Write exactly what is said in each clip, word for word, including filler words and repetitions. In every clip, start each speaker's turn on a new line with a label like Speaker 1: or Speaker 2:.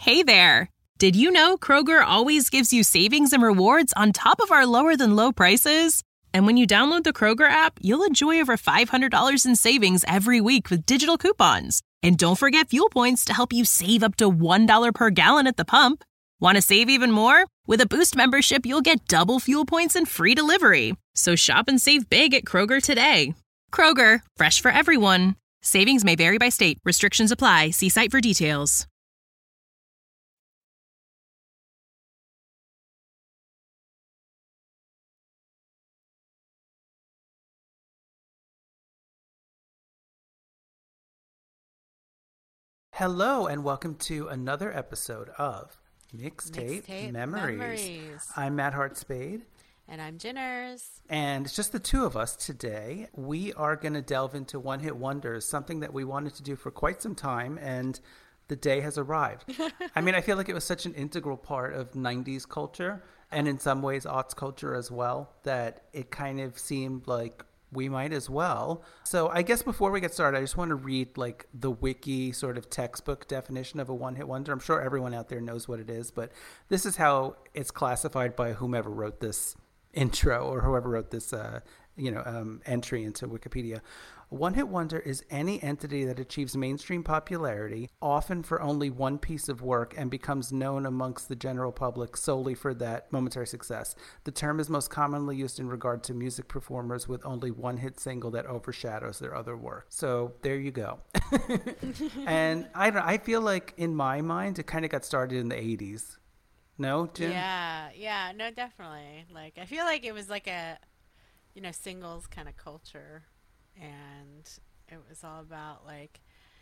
Speaker 1: Hey there! Did you know Kroger always gives you savings and rewards on top of our lower than low prices? And when you download the Kroger app, you'll enjoy over five hundred dollars in savings every week with digital coupons. And don't forget fuel points to help you save up to one dollar per gallon at the pump. Want to save even more? With a Boost membership, you'll get double fuel points and free delivery. So shop and save big at Kroger today. Kroger, fresh for everyone. Savings may vary by state. Restrictions apply. See site for details.
Speaker 2: Hello and welcome to another episode of Mixtape,
Speaker 3: Mixtape
Speaker 2: Memories.
Speaker 3: Memories.
Speaker 2: I'm Matt Hart-Spade.
Speaker 3: And I'm Jinners.
Speaker 2: And it's just the two of us today. We are going to delve into one-hit wonders, something that we wanted to do for quite some time, and the day has arrived. I mean, I feel like it was such an integral part of nineties culture, and in some ways aughts culture as well, that it kind of seemed like we might as well. So I guess before we get started, I just want to read like the wiki sort of textbook definition of a one-hit wonder. I'm sure everyone out there knows what it is, but this is how it's classified by whomever wrote this intro or whoever wrote this uh, you know, um, entry into Wikipedia. A one-hit wonder is any entity that achieves mainstream popularity, often for only one piece of work, and becomes known amongst the general public solely for that momentary success. The term is most commonly used in regard to music performers with only one hit single that overshadows their other work. So there you go. And I don't, I feel like in my mind, it kind of got started in the eighties. No, Jim?
Speaker 3: Yeah, yeah, no, definitely. Like, I feel like it was like a, you know, singles kind of culture, and it was all about like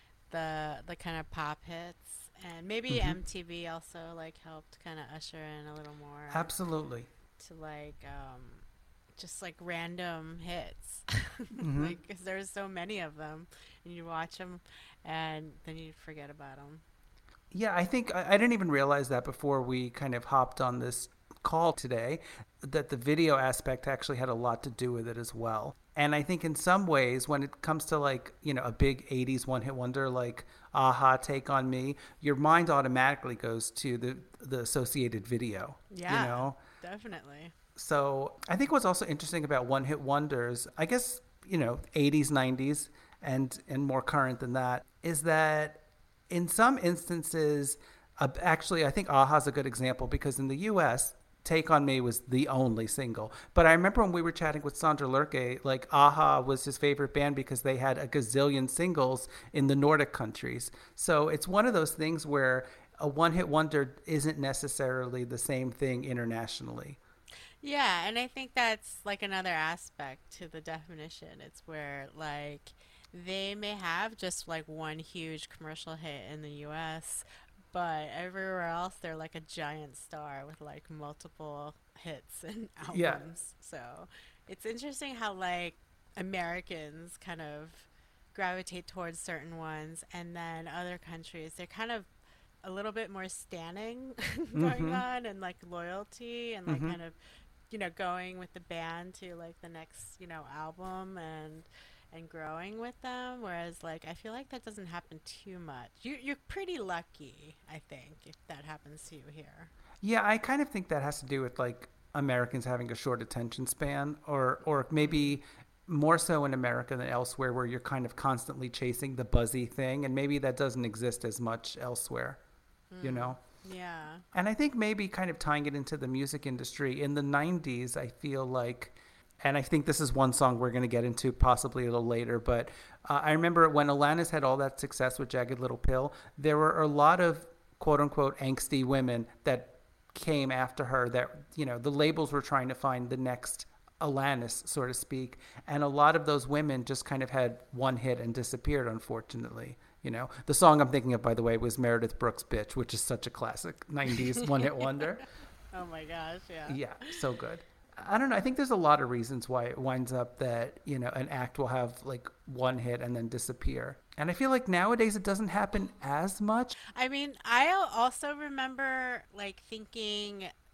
Speaker 3: the the kind of pop hits, and maybe
Speaker 2: Mm-hmm.
Speaker 3: M T V also like helped kind of usher in a little more
Speaker 2: Absolutely.
Speaker 3: to like um just like random hits.
Speaker 2: Mm-hmm.
Speaker 3: Like, 'cause there's so many of them, and you watch them and then you forget about them.
Speaker 2: Yeah, I think I, I didn't even realize that before we kind of hopped on this call today, that the video aspect actually had a lot to do with it as well. And I think in some ways, when it comes to like, you know, a big eighties one-hit wonder like Aha, Take On Me, your mind automatically goes to the the associated video.
Speaker 3: Yeah,
Speaker 2: You know?
Speaker 3: definitely.
Speaker 2: So I think what's also interesting about one-hit wonders, I guess, you know, eighties, nineties, and and more current than that, is that in some instances, uh, actually, I think Aha's a good example because in the U S, Take On Me was the only single. But I remember when we were chatting with Sandra Lerche, like Aha was his favorite band because they had a gazillion singles in the Nordic countries. So it's one of those things where a one-hit wonder isn't necessarily the same thing internationally.
Speaker 3: Yeah, and I think that's like another aspect to the definition. It's where like they may have just like one huge commercial hit in the U S, but everywhere else they're like a giant star with like multiple hits and
Speaker 2: Yeah.
Speaker 3: albums. So it's interesting how like Americans kind of gravitate towards certain ones, and then other countries they're kind of a little bit more standing going
Speaker 2: Mm-hmm.
Speaker 3: on, and like loyalty, and like
Speaker 2: Mm-hmm.
Speaker 3: kind of, you know, going with the band to like the next, you know, album, and and growing with them. Whereas like I feel like that doesn't happen too much. You you're pretty lucky, I think, if that happens to you here.
Speaker 2: Yeah, I kind of think that has to do with like Americans having a short attention span, or or
Speaker 3: Mm.
Speaker 2: maybe more so in America than elsewhere, where you're kind of constantly chasing the buzzy thing, and maybe that doesn't exist as much elsewhere, you
Speaker 3: Mm.
Speaker 2: know?
Speaker 3: Yeah.
Speaker 2: And I think maybe kind of tying it into the music industry in the nineties, I feel like, and I think this is one song we're going to get into possibly a little later, but uh, I remember when Alanis had all that success with Jagged Little Pill, there were a lot of quote unquote angsty women that came after her that, you know, the labels were trying to find the next Alanis, so to speak. And a lot of those women just kind of had one hit and disappeared, unfortunately. You know, the song I'm thinking of, by the way, was Meredith Brooks' Bitch, which is such a classic nineties one-hit wonder.
Speaker 3: Oh my gosh, yeah.
Speaker 2: Yeah, so good. I don't know. I think there's a lot of reasons why it winds up that, you know, an act will have like one hit and then disappear. And I feel like nowadays it doesn't happen as much.
Speaker 3: I mean, I al- also remember like thinking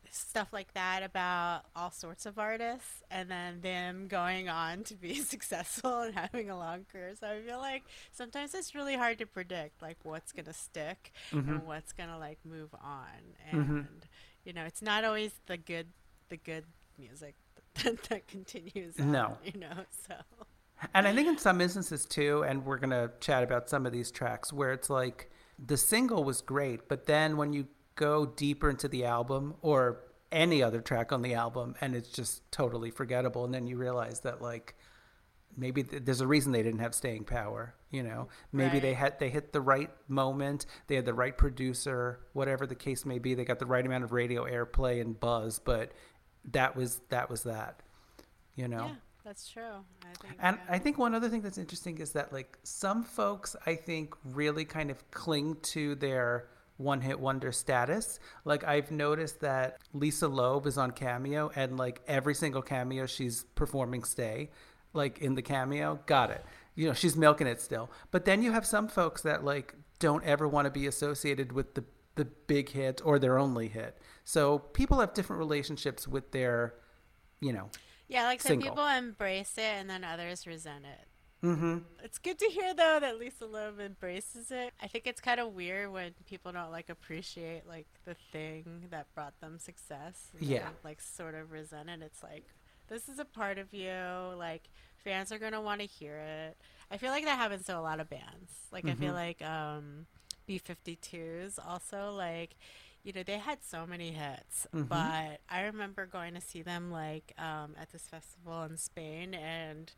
Speaker 3: stuff like that about all sorts of artists, and then them going on to be successful and having a long career. So I feel like sometimes it's really hard to predict like what's gonna stick
Speaker 2: Mm-hmm.
Speaker 3: and what's gonna like move on.
Speaker 2: Mm-hmm.
Speaker 3: And you know, it's not always the good the good music that, that continues on,
Speaker 2: No.
Speaker 3: you know. So
Speaker 2: And I think in some instances too, and we're going to chat about some of these tracks where it's like the single was great, but then when you go deeper into the album or any other track on the album and it's just totally forgettable, and then you realize that like maybe th- there's a reason they didn't have staying power, you know. Maybe they
Speaker 3: Right.
Speaker 2: had they hit the right moment, they had the right producer, whatever the case may be, they got the right amount of radio airplay and buzz, but that was that was that, you know.
Speaker 3: yeah, that's true. I think
Speaker 2: And
Speaker 3: yeah.
Speaker 2: I think one other thing that's interesting is that like some folks I think really kind of cling to their one hit wonder status. Like I've noticed that Lisa Loeb is on Cameo and like every single cameo she's performing Stay, like in the cameo, got it. You know, she's milking it still. But then you have some folks that like don't ever want to be associated with the the big hit or their only hit. So people have different relationships with their, you know,
Speaker 3: Yeah, like some
Speaker 2: single.
Speaker 3: people embrace it and then others resent it.
Speaker 2: mm-hmm.
Speaker 3: It's good to hear though that Lisa Loeb embraces it. I think it's kind of weird when people don't like appreciate like the thing that brought them success. And
Speaker 2: Yeah.
Speaker 3: they, like sort of resent it. It's like this is a part of you. Like fans are gonna want to hear it. I feel like that happens to a lot of bands. Like I feel
Speaker 2: Mhm.
Speaker 3: like um, B fifty-twos also like. You know, they had so many hits,
Speaker 2: Mhm.
Speaker 3: but I remember going to see them like um, at this festival in Spain, and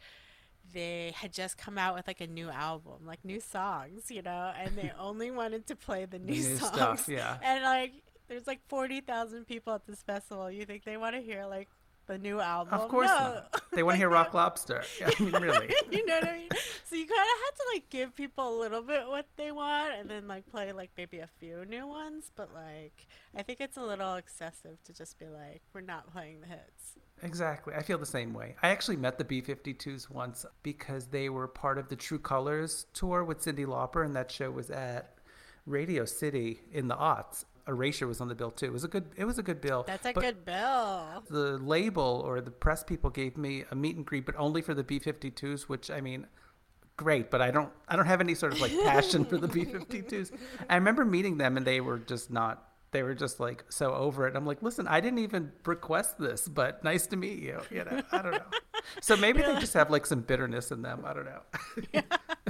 Speaker 3: they had just come out with like a new album, like new songs, you know, and they only wanted to play the new,
Speaker 2: New
Speaker 3: songs.
Speaker 2: stuff, yeah.
Speaker 3: And like, there's like forty thousand people at this festival. You think they want to hear like the new album?
Speaker 2: Of course
Speaker 3: no.
Speaker 2: not. They want to hear Rock Lobster. Yeah, I mean, really.
Speaker 3: You know what I mean? So you kind of have to like give people a little bit what they want, and then like play like maybe a few new ones. But like, I think it's a little excessive to just be like, we're not playing the hits.
Speaker 2: Exactly. I feel the same way. I actually met the B fifty-twos once because they were part of the True Colors tour with Cyndi Lauper, and that show was at Radio City in the aughts. Erasure was on the bill too. It was a good. It was a good bill.
Speaker 3: That's a
Speaker 2: But
Speaker 3: good bill.
Speaker 2: the label or the press people gave me a meet and greet, but only for the B fifty-twos, which I mean, great, but I don't. I don't have any sort of like passion for the B fifty-twos. I remember meeting them, and they were just not. They were just like so over it. I'm like, listen, I didn't even request this, but nice to meet you. You know, I don't know. So maybe they just have like some bitterness in them. I don't know.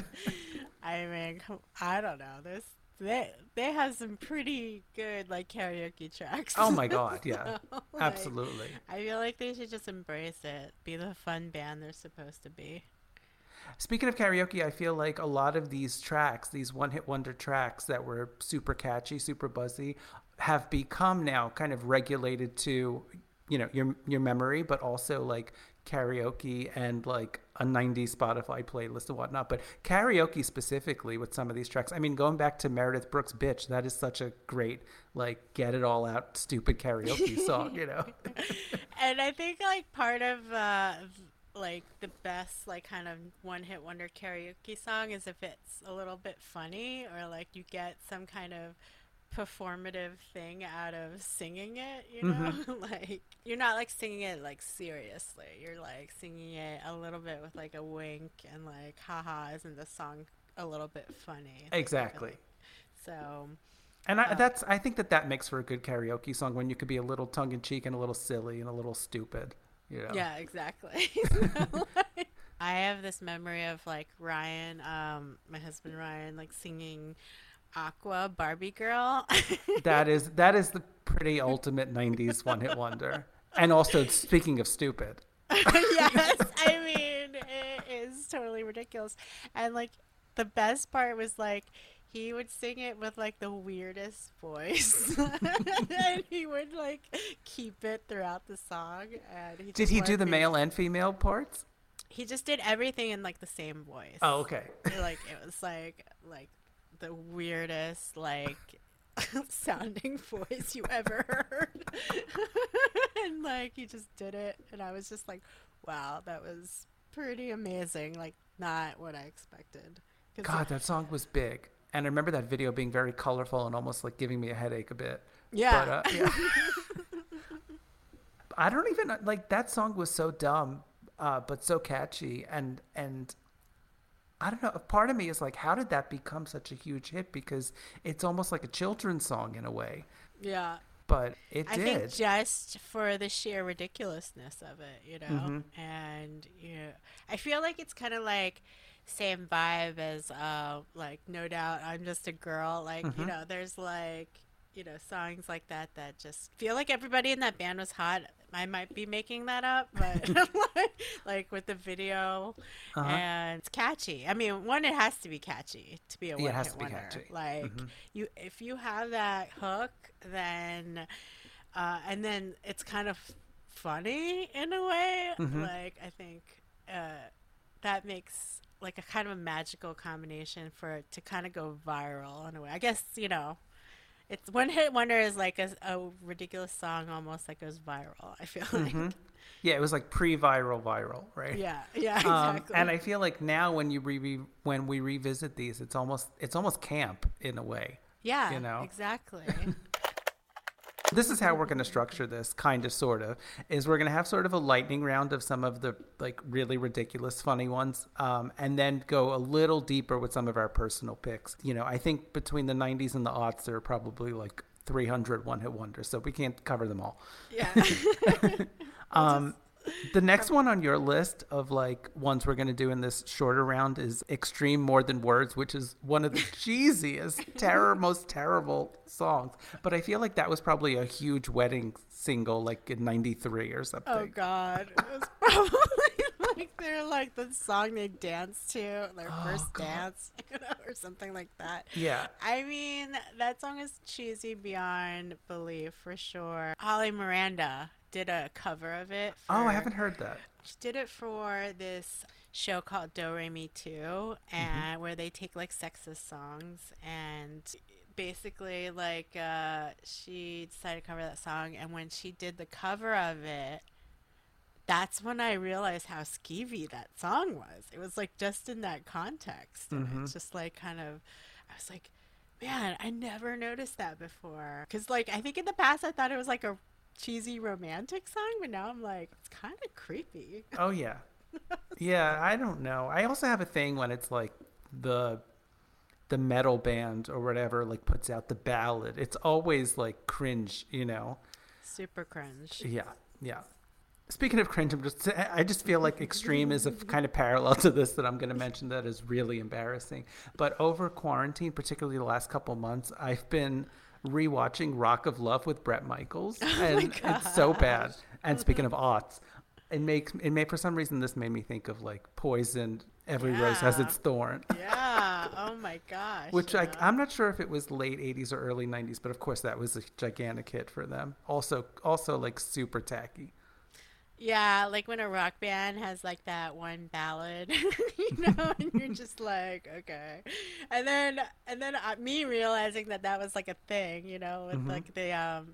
Speaker 3: I mean, come- I don't know. There's they they have some pretty good like karaoke tracks.
Speaker 2: Oh my God, yeah,
Speaker 3: So, like,
Speaker 2: absolutely.
Speaker 3: I feel like they should just embrace it, be the fun band they're supposed to be.
Speaker 2: Speaking of karaoke, I feel like a lot of these tracks, these one-hit wonder tracks that were super catchy, super buzzy, have become now kind of regulated to, you know, your your memory, but also like karaoke and like a nineties Spotify playlist and whatnot. But karaoke specifically with some of these tracks, I mean, going back to Meredith Brooks' Bitch, that is such a great, like, get it all out stupid karaoke song, you know?
Speaker 3: And I think like part of uh, like the best like kind of one hit wonder karaoke song is if it's a little bit funny or like you get some kind of performative thing out of singing it, you know. Like you're not like singing it like seriously, you're like singing it a little bit with like a wink and like haha, isn't the song a little bit funny?
Speaker 2: Exactly.
Speaker 3: So
Speaker 2: And I, that's I think that that makes for a good karaoke song when you could be a little tongue in cheek and a little silly and a little stupid, you know.
Speaker 3: yeah, exactly. So, like, I have this memory of like Ryan, um, my husband Ryan, like singing Aqua Barbie Girl.
Speaker 2: That is that is the pretty ultimate nineties one-hit wonder. And also, speaking of stupid,
Speaker 3: Yes, I mean it is totally ridiculous. And like the best part was like he would sing it with like the weirdest voice, and he would like keep it throughout the song. And he
Speaker 2: did
Speaker 3: just
Speaker 2: he do
Speaker 3: wanted
Speaker 2: the
Speaker 3: me-
Speaker 2: male and female parts?
Speaker 3: He just did everything in like the same voice.
Speaker 2: Oh, okay.
Speaker 3: Like it was like like the weirdest like sounding voice you ever heard. And like he just did it, and I was just like, wow, that was pretty amazing. Like not what I expected. 'Cause
Speaker 2: God, that song was big. And I remember that video being very colorful and almost like giving me a headache a bit.
Speaker 3: yeah.
Speaker 2: But, uh, yeah. I don't even like that song was so dumb, uh, but so catchy, and and I don't know. A part of me is like, how did that become such a huge hit? Because it's almost like a children's song in a way.
Speaker 3: Yeah.
Speaker 2: But it
Speaker 3: I
Speaker 2: did.
Speaker 3: think just for the sheer ridiculousness of it, you know,
Speaker 2: Mm-hmm.
Speaker 3: and you know, I feel like it's kind of like same vibe as uh like No Doubt I'm Just a Girl. Like, you
Speaker 2: Mm-hmm.
Speaker 3: know, there's like, you know, songs like that that just feel like everybody in that band was hot. I might be making that up, but like, like with the video,
Speaker 2: Uh-huh.
Speaker 3: and it's catchy. I mean, one, it has to be catchy to be a
Speaker 2: Yeah,
Speaker 3: one
Speaker 2: it has
Speaker 3: hit
Speaker 2: to be
Speaker 3: wonder.
Speaker 2: catchy.
Speaker 3: Like
Speaker 2: Mm-hmm.
Speaker 3: you, if you have that hook, then uh, and then it's kind of funny in a way.
Speaker 2: Mm-hmm.
Speaker 3: Like I think uh, that makes like a kind of a magical combination for it to kind of go viral in a way. I guess you know it's one hit wonder is like a, a ridiculous song almost that goes viral. I feel
Speaker 2: Mm-hmm.
Speaker 3: like
Speaker 2: Yeah, it was like pre-viral viral, right?
Speaker 3: yeah, yeah,
Speaker 2: Um,
Speaker 3: exactly.
Speaker 2: and I feel like now when you re- when we revisit these, it's almost it's almost camp in a way.
Speaker 3: yeah,
Speaker 2: you know?
Speaker 3: exactly.
Speaker 2: This is how we're going to structure this, kind of, sort of, is we're going to have sort of a lightning round of some of the like really ridiculous, funny ones, um, and then go a little deeper with some of our personal picks. You know, I think between the nineties and the aughts, there are probably like three hundred one-hit wonders, so we can't cover them all.
Speaker 3: Yeah.
Speaker 2: Um, the next one on your list of like ones we're going to do in this shorter round is Extreme More Than Words, which is one of the cheesiest, terror, most terrible songs. But I feel like that was probably a huge wedding single, like in ninety-three or something.
Speaker 3: Oh God, it was probably like they're like the song they danced to, their
Speaker 2: Oh,
Speaker 3: first
Speaker 2: God.
Speaker 3: dance, you know, or something like that.
Speaker 2: Yeah.
Speaker 3: I mean, that song is cheesy beyond belief for sure. Holly Miranda did a cover of it. For,
Speaker 2: Oh, I haven't heard that.
Speaker 3: She did it for this show called Do Re Mi two, and
Speaker 2: Mm-hmm.
Speaker 3: where they take like sexist songs and basically like uh, she decided to cover that song, and when she did the cover of it, that's when I realized how skeevy that song was. It was like just in that context, and
Speaker 2: Mhm.
Speaker 3: it's just like kind of, I was like, man, I never noticed that before. Because like I think in the past I thought it was like a cheesy romantic song, but now I'm like, it's kind of creepy.
Speaker 2: Oh, yeah. Yeah, I don't know. I also have a thing when it's like the the metal band or whatever like puts out the ballad. It's always like cringe, you know.
Speaker 3: Super cringe.
Speaker 2: Yeah, yeah. Speaking of cringe, I'm just I just feel like Extreme is a kind of parallel to this that I'm going to mention that is really embarrassing. But over quarantine, particularly the last couple months, I've been rewatching Rock of Love with Bret Michaels, and it's so bad. And speaking of aughts, it makes it made for some reason this made me think of like Poison. Every rose has
Speaker 3: Yeah.
Speaker 2: its thorn.
Speaker 3: Yeah. Oh my gosh.
Speaker 2: Which
Speaker 3: you
Speaker 2: I,
Speaker 3: know?
Speaker 2: I'm not sure if it was late eighties or early nineties, but of course that was a gigantic hit for them. Also, also like super tacky.
Speaker 3: Yeah, like when a rock band has like that one ballad, you know, and you're just like, okay. And then and then uh, me realizing that that was like a thing, you know, with
Speaker 2: Mhm.
Speaker 3: like the um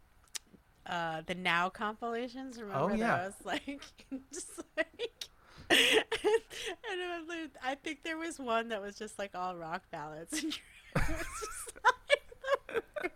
Speaker 3: uh the Now compilations, remember
Speaker 2: Oh, yeah.
Speaker 3: those? Like just like and, and it was like, I think there was one that was just like all rock ballads and you're, it was just like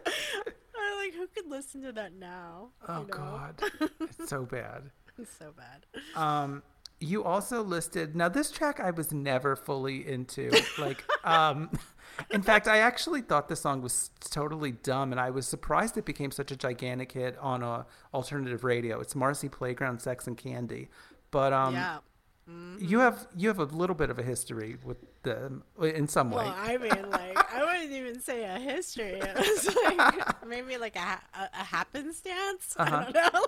Speaker 3: I'm like, who could listen to that now?
Speaker 2: Oh
Speaker 3: you know?
Speaker 2: God, it's so bad.
Speaker 3: It's so bad.
Speaker 2: Um, you also listed now this track I was never fully into. Like, um, in fact, I actually thought the song was totally dumb, and I was surprised it became such a gigantic hit on a alternative radio. It's Marcy Playground, Sex and Candy, but um,
Speaker 3: Yeah.
Speaker 2: you have you have a little bit of a history with them in some way.
Speaker 3: Well, I mean, like, I wouldn't even say a history. It was like maybe like a, ha- a, a happenstance.
Speaker 2: Uh-huh.
Speaker 3: I don't know.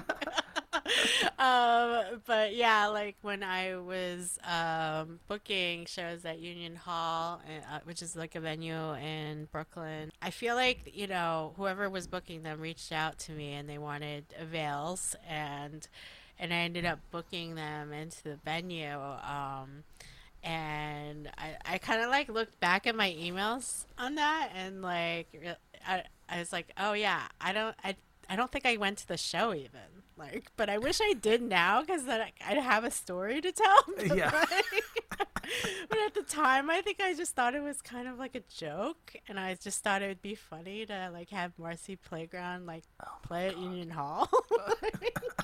Speaker 3: Like, um, but yeah, like when I was um, booking shows at Union Hall, uh, which is like a venue in Brooklyn, I feel like, you know, whoever was booking them reached out to me and they wanted avails, and and I ended up booking them into the venue. Um, and I, I kind of like looked back at my emails on that and like re- I, I was like, oh yeah, I don't I, I don't think I went to the show even, like, but I wish I did now because then I- I'd have a story to tell. But,
Speaker 2: Yeah.
Speaker 3: like, but at the time I think I just thought it was kind of like a joke, and I just thought it would be funny to like have Marcy Playground like play at Union Hall.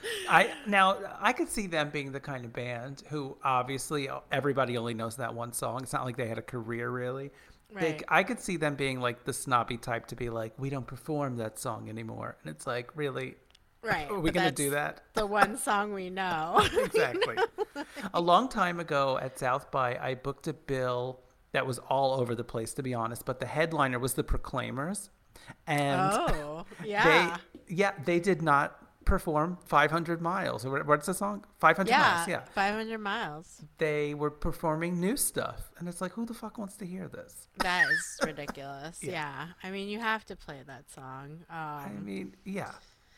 Speaker 2: I now I could see them being the kind of band who obviously everybody only knows that one song. It's not like they had a career really. Right. They, I could see them being like the snobby type to be like, we don't perform that song anymore, and it's like, really,
Speaker 3: right?
Speaker 2: Are we going to do that?
Speaker 3: The one song we know.
Speaker 2: Exactly. You know? A long time ago at South by, I booked a bill that was all over the place, to be honest. But the headliner was the Proclaimers, and
Speaker 3: oh yeah,
Speaker 2: they yeah they did not perform five hundred miles. What's the song? five hundred
Speaker 3: yeah,
Speaker 2: miles. Yeah,
Speaker 3: five hundred miles.
Speaker 2: They were performing new stuff, and it's like, who the fuck wants to hear this?
Speaker 3: That is ridiculous. yeah. yeah, I mean, you have to play that song. Um,
Speaker 2: I mean, yeah.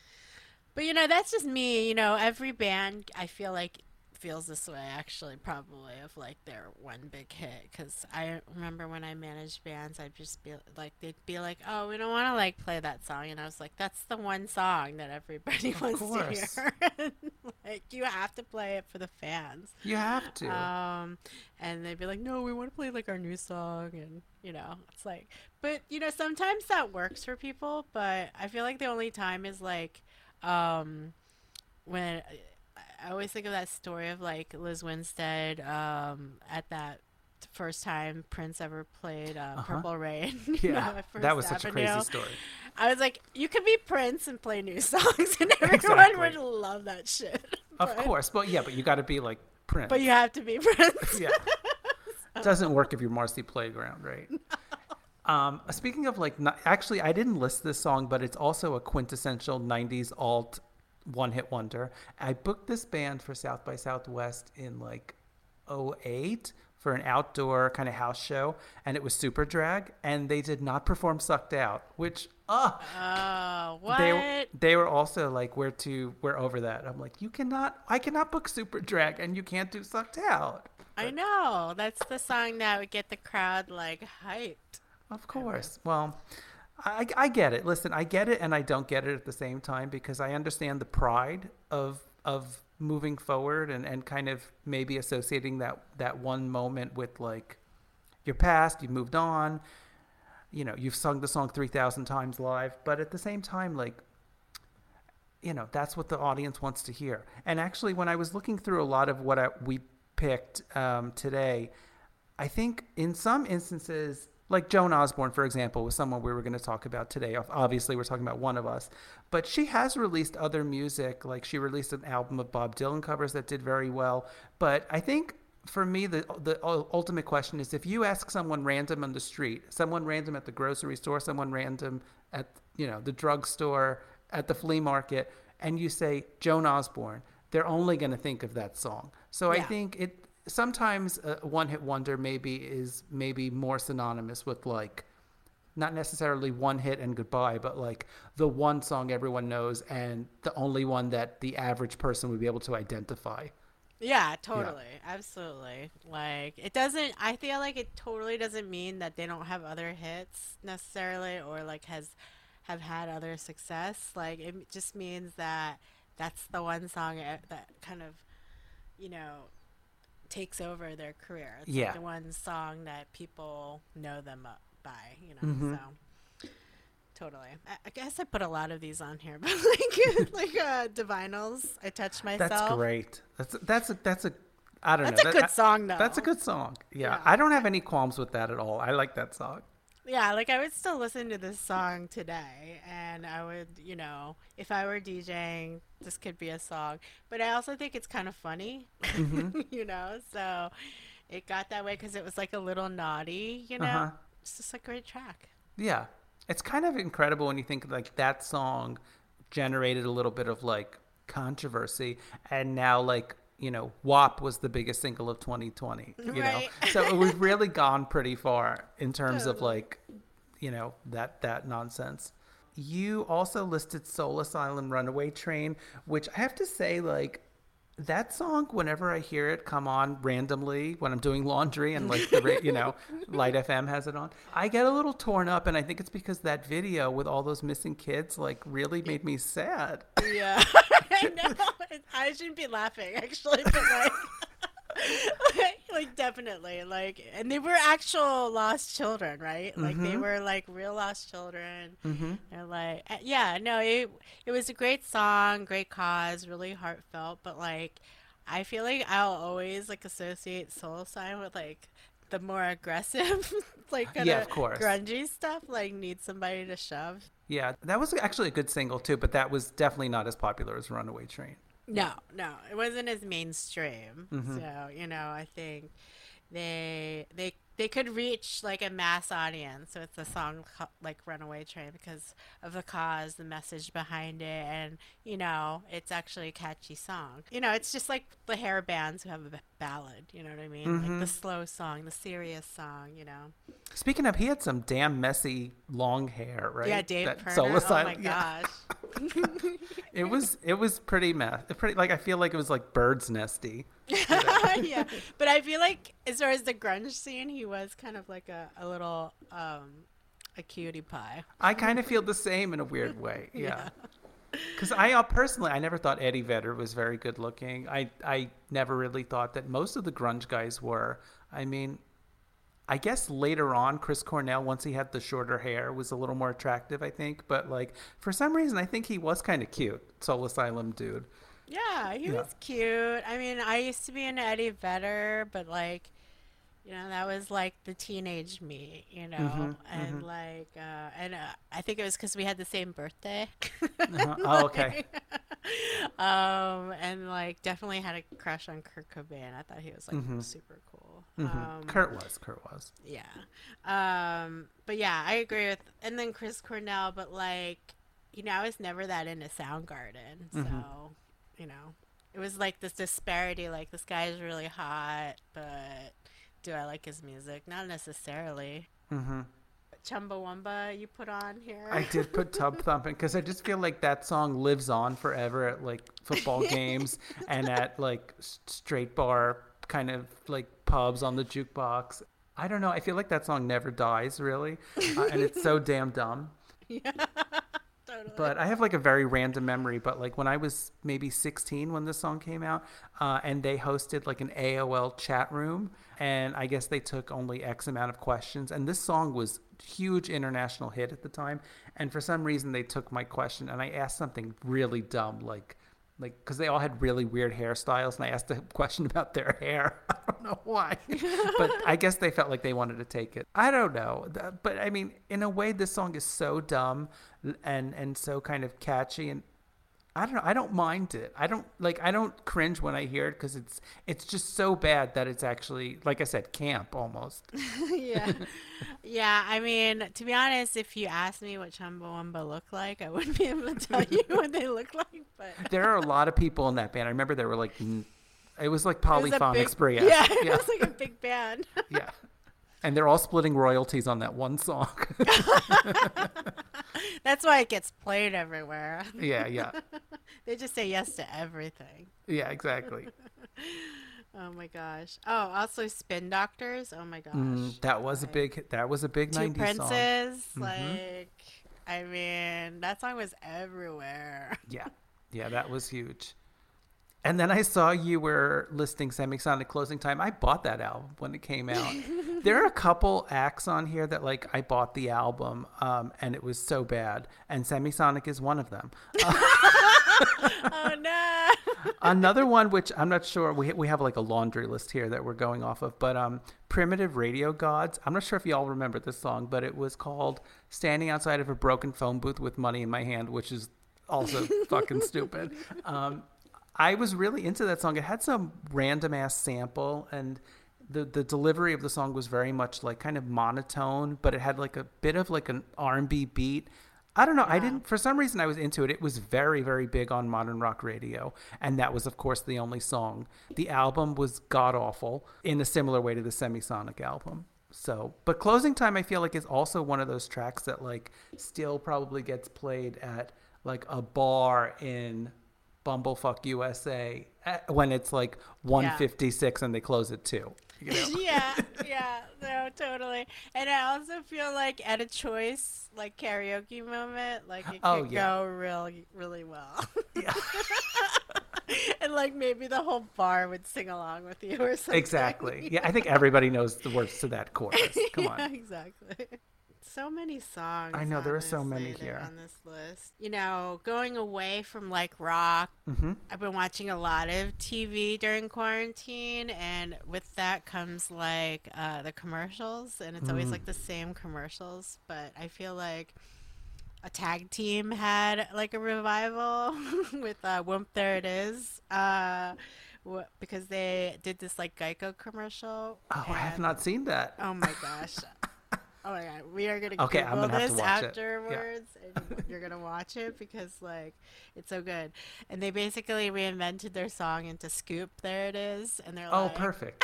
Speaker 3: But you know, that's just me. You know, every band I feel like feels this way actually, probably, of like their one big hit. Because I remember when I managed bands, I'd just be like, they'd be like, oh, we don't want to like play that song, and I was like, that's the one song that everybody
Speaker 2: of
Speaker 3: wants
Speaker 2: course.
Speaker 3: to hear. Like, you have to play it for the fans.
Speaker 2: You have to.
Speaker 3: Um and they'd be like, no, we want to play like our new song, and you know, it's like, but you know, sometimes that works for people, but I feel like the only time is like um when I always think of that story of like Liz Winstead um, at that first time Prince ever played uh, uh-huh. Purple Rain.
Speaker 2: Yeah,
Speaker 3: know, at First
Speaker 2: that was such
Speaker 3: Avenue.
Speaker 2: a crazy story.
Speaker 3: I was like, you could be Prince and play new songs, and everyone
Speaker 2: exactly.
Speaker 3: would love that shit.
Speaker 2: Of
Speaker 3: but,
Speaker 2: course, but yeah, but you got to be like Prince.
Speaker 3: But you have to be Prince.
Speaker 2: Yeah, so. It doesn't work if you're Marcy Playground, right? No. Um, speaking of like, not, actually, I didn't list this song, but it's also a quintessential nineties alt one-hit wonder. I booked this band for South by Southwest in like oh eight for an outdoor kind of house show, and it was Super Drag, and they did not perform Sucked Out, which uh
Speaker 3: oh what
Speaker 2: they, they were also like, we're too we're over that. I'm like, you cannot I cannot book Super Drag and you can't do Sucked Out. But,
Speaker 3: I know, that's the song that would get the crowd like hyped.
Speaker 2: Of course. Well, I, I get it. Listen, I get it and I don't get it at the same time, because I understand the pride of of moving forward and, and kind of maybe associating that, that one moment with like your past, you've moved on, you know, you've sung the song three thousand times live, but at the same time, like, you know, that's what the audience wants to hear. And actually, when I was looking through a lot of what I, we picked um, today, I think in some instances, like Joan Osborne, for example, was someone we were going to talk about today. Obviously, we're talking about one of us. But she has released other music. Like, she released an album of Bob Dylan covers that did very well. But I think, for me, the the ultimate question is, if you ask someone random on the street, someone random at the grocery store, someone random at, you know, the drugstore, at the flea market, and you say Joan Osborne, they're only going to think of that song. So yeah. I think it... Sometimes a one-hit wonder maybe is maybe more synonymous with like not necessarily one hit and goodbye, but like the one song everyone knows and the only one that the average person would be able to identify.
Speaker 3: Yeah, totally. Yeah. Absolutely. Like, it doesn't, I feel like it totally doesn't mean that they don't have other hits necessarily, or like has have had other success. Like, it just means that that's the one song that kind of, you know, takes over their career. It's
Speaker 2: yeah.
Speaker 3: like the one song that people know them by, you know.
Speaker 2: Mm-hmm.
Speaker 3: So totally. I, I guess I put a lot of these on here, but like like uh Divinals, I Touched Myself.
Speaker 2: That's great. That's that's a that's a I don't
Speaker 3: that's
Speaker 2: know.
Speaker 3: That's a
Speaker 2: that,
Speaker 3: good song though.
Speaker 2: That's a good song. Yeah.
Speaker 3: yeah.
Speaker 2: I don't have any qualms with that at all. I like that song.
Speaker 3: Yeah, like I would still listen to this song today, and I would, you know, if I were DJing, this could be a song. But I also think it's kind of funny, mm-hmm. you know, so it got that way because it was like a little naughty, you know. Uh-huh. It's just a great track.
Speaker 2: Yeah. It's kind of incredible when you think like that song generated a little bit of like controversy, and now like, you know, W A P was the biggest single of twenty twenty, you
Speaker 3: right.
Speaker 2: know? So we've really gone pretty far in terms
Speaker 3: totally.
Speaker 2: of like, you know, that, that nonsense. You also listed Soul Asylum Runaway Train, which I have to say, like, that song, whenever I hear it come on randomly when I'm doing laundry and like the, you know, Light F M has it on, I get a little torn up, and I think it's because that video with all those missing kids like really made me sad.
Speaker 3: Yeah, I know. I shouldn't be laughing actually, but like, like, like definitely like, and they were actual lost children, right? Like they
Speaker 2: Mm-hmm.
Speaker 3: were like real lost children.
Speaker 2: Mm-hmm.
Speaker 3: And like uh, yeah, no, it it was a great song, great cause, really heartfelt, but like I feel like I'll always like associate Soul Sign with like the more aggressive like kind
Speaker 2: Yeah,
Speaker 3: of
Speaker 2: of course.
Speaker 3: grungy stuff, like need somebody to shove.
Speaker 2: Yeah, that was actually a good single too, but that was definitely not as popular as Runaway Train.
Speaker 3: No, no, it wasn't as mainstream.
Speaker 2: Mm-hmm.
Speaker 3: So, you know, I think they they they could reach like a mass audience with a song co- like Runaway Train because of the cause, the message behind it, and you know, it's actually a catchy song. You know, it's just like the hair bands who have a b- ballad, you know what I mean? Like
Speaker 2: Mm-hmm.
Speaker 3: the slow song, the serious song, you know.
Speaker 2: Speaking of, he had some damn messy long hair, right?
Speaker 3: Yeah, Dave
Speaker 2: That
Speaker 3: Pirner.
Speaker 2: Soul
Speaker 3: Oh my
Speaker 2: Asylum. Yeah.
Speaker 3: gosh.
Speaker 2: It was it was pretty mess. Pretty like I feel like it was like bird's nesty.
Speaker 3: Yeah, but I feel like as far as the grunge scene, he was kind of like a, a little um a cutie pie.
Speaker 2: I kind of feel the same in a weird way. Yeah. Because I uh, personally, I never thought Eddie Vedder was very good looking. I I never really thought that most of the grunge guys were. I mean, I guess later on, Chris Cornell, once he had the shorter hair, was a little more attractive, I think. But like for some reason, I think he was kind of cute. Soul Asylum dude.
Speaker 3: Yeah, he
Speaker 2: Yeah.
Speaker 3: was cute. I mean, I used to be into Eddie Vedder, but like, you know, that was like the teenage me, you know,
Speaker 2: Mhm,
Speaker 3: and
Speaker 2: mhm.
Speaker 3: like, uh, and uh, I think it was because we had the same birthday.
Speaker 2: Uh-huh. Oh, okay.
Speaker 3: um, and like, definitely had a crush on Kurt Cobain. I thought he was like
Speaker 2: Mhm.
Speaker 3: super cool.
Speaker 2: Mhm.
Speaker 3: Um,
Speaker 2: Kurt was. Kurt was.
Speaker 3: Yeah. Um, but yeah, I agree with, and then Chris Cornell, but like, you know, I was never that into Soundgarden, so,
Speaker 2: Mhm.
Speaker 3: you know, it was like this disparity, like this guy is really hot, but do I like his music? Not necessarily.
Speaker 2: Hmm.
Speaker 3: Chumbawamba you put on here?
Speaker 2: I did put Tub Thumping because I just feel like that song lives on forever at like football games and at like s- straight bar kind of like pubs on the jukebox. I don't know. I feel like that song never dies really, uh, and it's so damn dumb.
Speaker 3: Yeah, totally.
Speaker 2: But I have like a very random memory. But like when I was maybe sixteen when this song came out, uh, and they hosted like an A O L chat room, and I guess they took only X amount of questions, and this song was huge international hit at the time. And for some reason they took my question, and I asked something really dumb, like like because they all had really weird hairstyles, and I asked a question about their hair. I don't know why, but I guess they felt like they wanted to take it. I don't know, Th- but I mean, in a way, this song is so dumb and and so kind of catchy, and I don't know. I don't mind it. I don't like. I don't cringe when I hear it because it's it's just so bad that it's actually, like I said, camp almost.
Speaker 3: Yeah. Yeah, I mean, to be honest, if you asked me what Chumbawamba looked like, I wouldn't be able to tell you what they look like, but
Speaker 2: There are a lot of people in that band. I remember there were like, n- it was like
Speaker 3: it was a
Speaker 2: polyphonic
Speaker 3: big,
Speaker 2: spree.
Speaker 3: yeah, it
Speaker 2: yeah,
Speaker 3: was like a big band.
Speaker 2: yeah. And they're all splitting royalties on that one song.
Speaker 3: That's why it gets played everywhere.
Speaker 2: yeah, yeah,
Speaker 3: They just say yes to everything.
Speaker 2: yeah. Exactly.
Speaker 3: Oh my gosh. Oh, also Spin Doctors. Oh my gosh.
Speaker 2: Mm, that was a
Speaker 3: Like,
Speaker 2: big. That was a big
Speaker 3: Two
Speaker 2: nineties song.
Speaker 3: Princes.
Speaker 2: Mhm.
Speaker 3: Like, I mean, that song was everywhere.
Speaker 2: Yeah, yeah. That was huge. And then I saw you were listing Semisonic Closing Time. I bought that album when it came out. There are a couple acts on here that like I bought the album, um, and it was so bad. And Semisonic is one of them.
Speaker 3: Oh no.
Speaker 2: Another one, which I'm not sure, we we have like a laundry list here that we're going off of, but um, Primitive Radio Gods. I'm not sure if y'all remember this song, but it was called "Standing Outside of a Broken Phone Booth with Money in My Hand," which is also fucking stupid. Um, I was really into that song. It had some random ass sample, and the the delivery of the song was very much like kind of monotone, but it had like a bit of like an R and B beat. I don't know. I
Speaker 3: Yeah.
Speaker 2: didn't, for some reason I was into it. It was very, very big on modern rock radio. And that was, of course, the only song. The album was god awful in a similar way to the Semisonic album. So, but Closing Time, I feel like is also one of those tracks that like still probably gets played at like a bar in Bumblefuck U S A at- when it's like one fifty-six and they close at two. You know?
Speaker 3: Yeah, yeah, no, totally. And I also feel like at a choice, like karaoke moment, like it
Speaker 2: Oh,
Speaker 3: could
Speaker 2: yeah.
Speaker 3: go really, really well.
Speaker 2: Yeah.
Speaker 3: And like maybe the whole bar would sing along with you or something.
Speaker 2: Exactly. Yeah, I think everybody knows the words to that chorus. Come
Speaker 3: Yeah,
Speaker 2: on.
Speaker 3: exactly. So many songs.
Speaker 2: I know, there are so
Speaker 3: honestly,
Speaker 2: many
Speaker 3: that are
Speaker 2: here.
Speaker 3: on this list. You know, going away from like rock,
Speaker 2: Hmm.
Speaker 3: I've been watching a lot of T V during quarantine, and with that comes like uh, the commercials, and it's always
Speaker 2: Mm.
Speaker 3: like the same commercials. But I feel like a tag team had like a revival with uh, Whoop There It Is, uh, wh- because they did this like Geico commercial,
Speaker 2: Oh, I have
Speaker 3: and
Speaker 2: not seen that.
Speaker 3: oh my gosh. Oh my god, we are gonna
Speaker 2: Okay, I'm
Speaker 3: Google
Speaker 2: gonna have to
Speaker 3: this
Speaker 2: watch it.
Speaker 3: afterwards, and you're gonna watch it because like it's so good. And they basically reinvented their song into "Scoop." There it is, and they're
Speaker 2: Oh,
Speaker 3: like,
Speaker 2: perfect.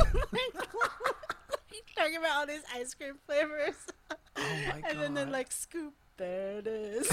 Speaker 3: talking about all these ice cream flavors,
Speaker 2: Oh my
Speaker 3: and then they're
Speaker 2: God.
Speaker 3: like, "Scoop." There it is.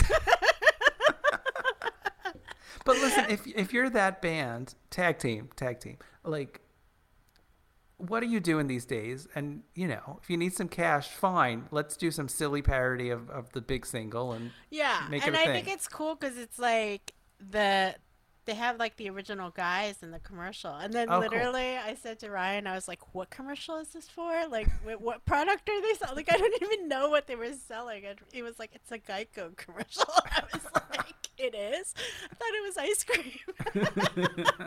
Speaker 2: But listen, if if you're that band, tag team, tag team, like, what are you doing these days? And you know, if you need some cash, fine. Let's do some silly parody of, of the big single and
Speaker 3: Yeah,
Speaker 2: make
Speaker 3: and
Speaker 2: it a
Speaker 3: I
Speaker 2: thing.
Speaker 3: think it's cool because it's like the they have like the original guys in the commercial, and then
Speaker 2: Oh, cool.
Speaker 3: literally I said to Ryan, I was like, "What commercial is this for? Like, wh- what product are they selling?" Like, I don't even know what they were selling. And he was like, "It's a Geico commercial." I was like, "It is? I thought it was ice cream."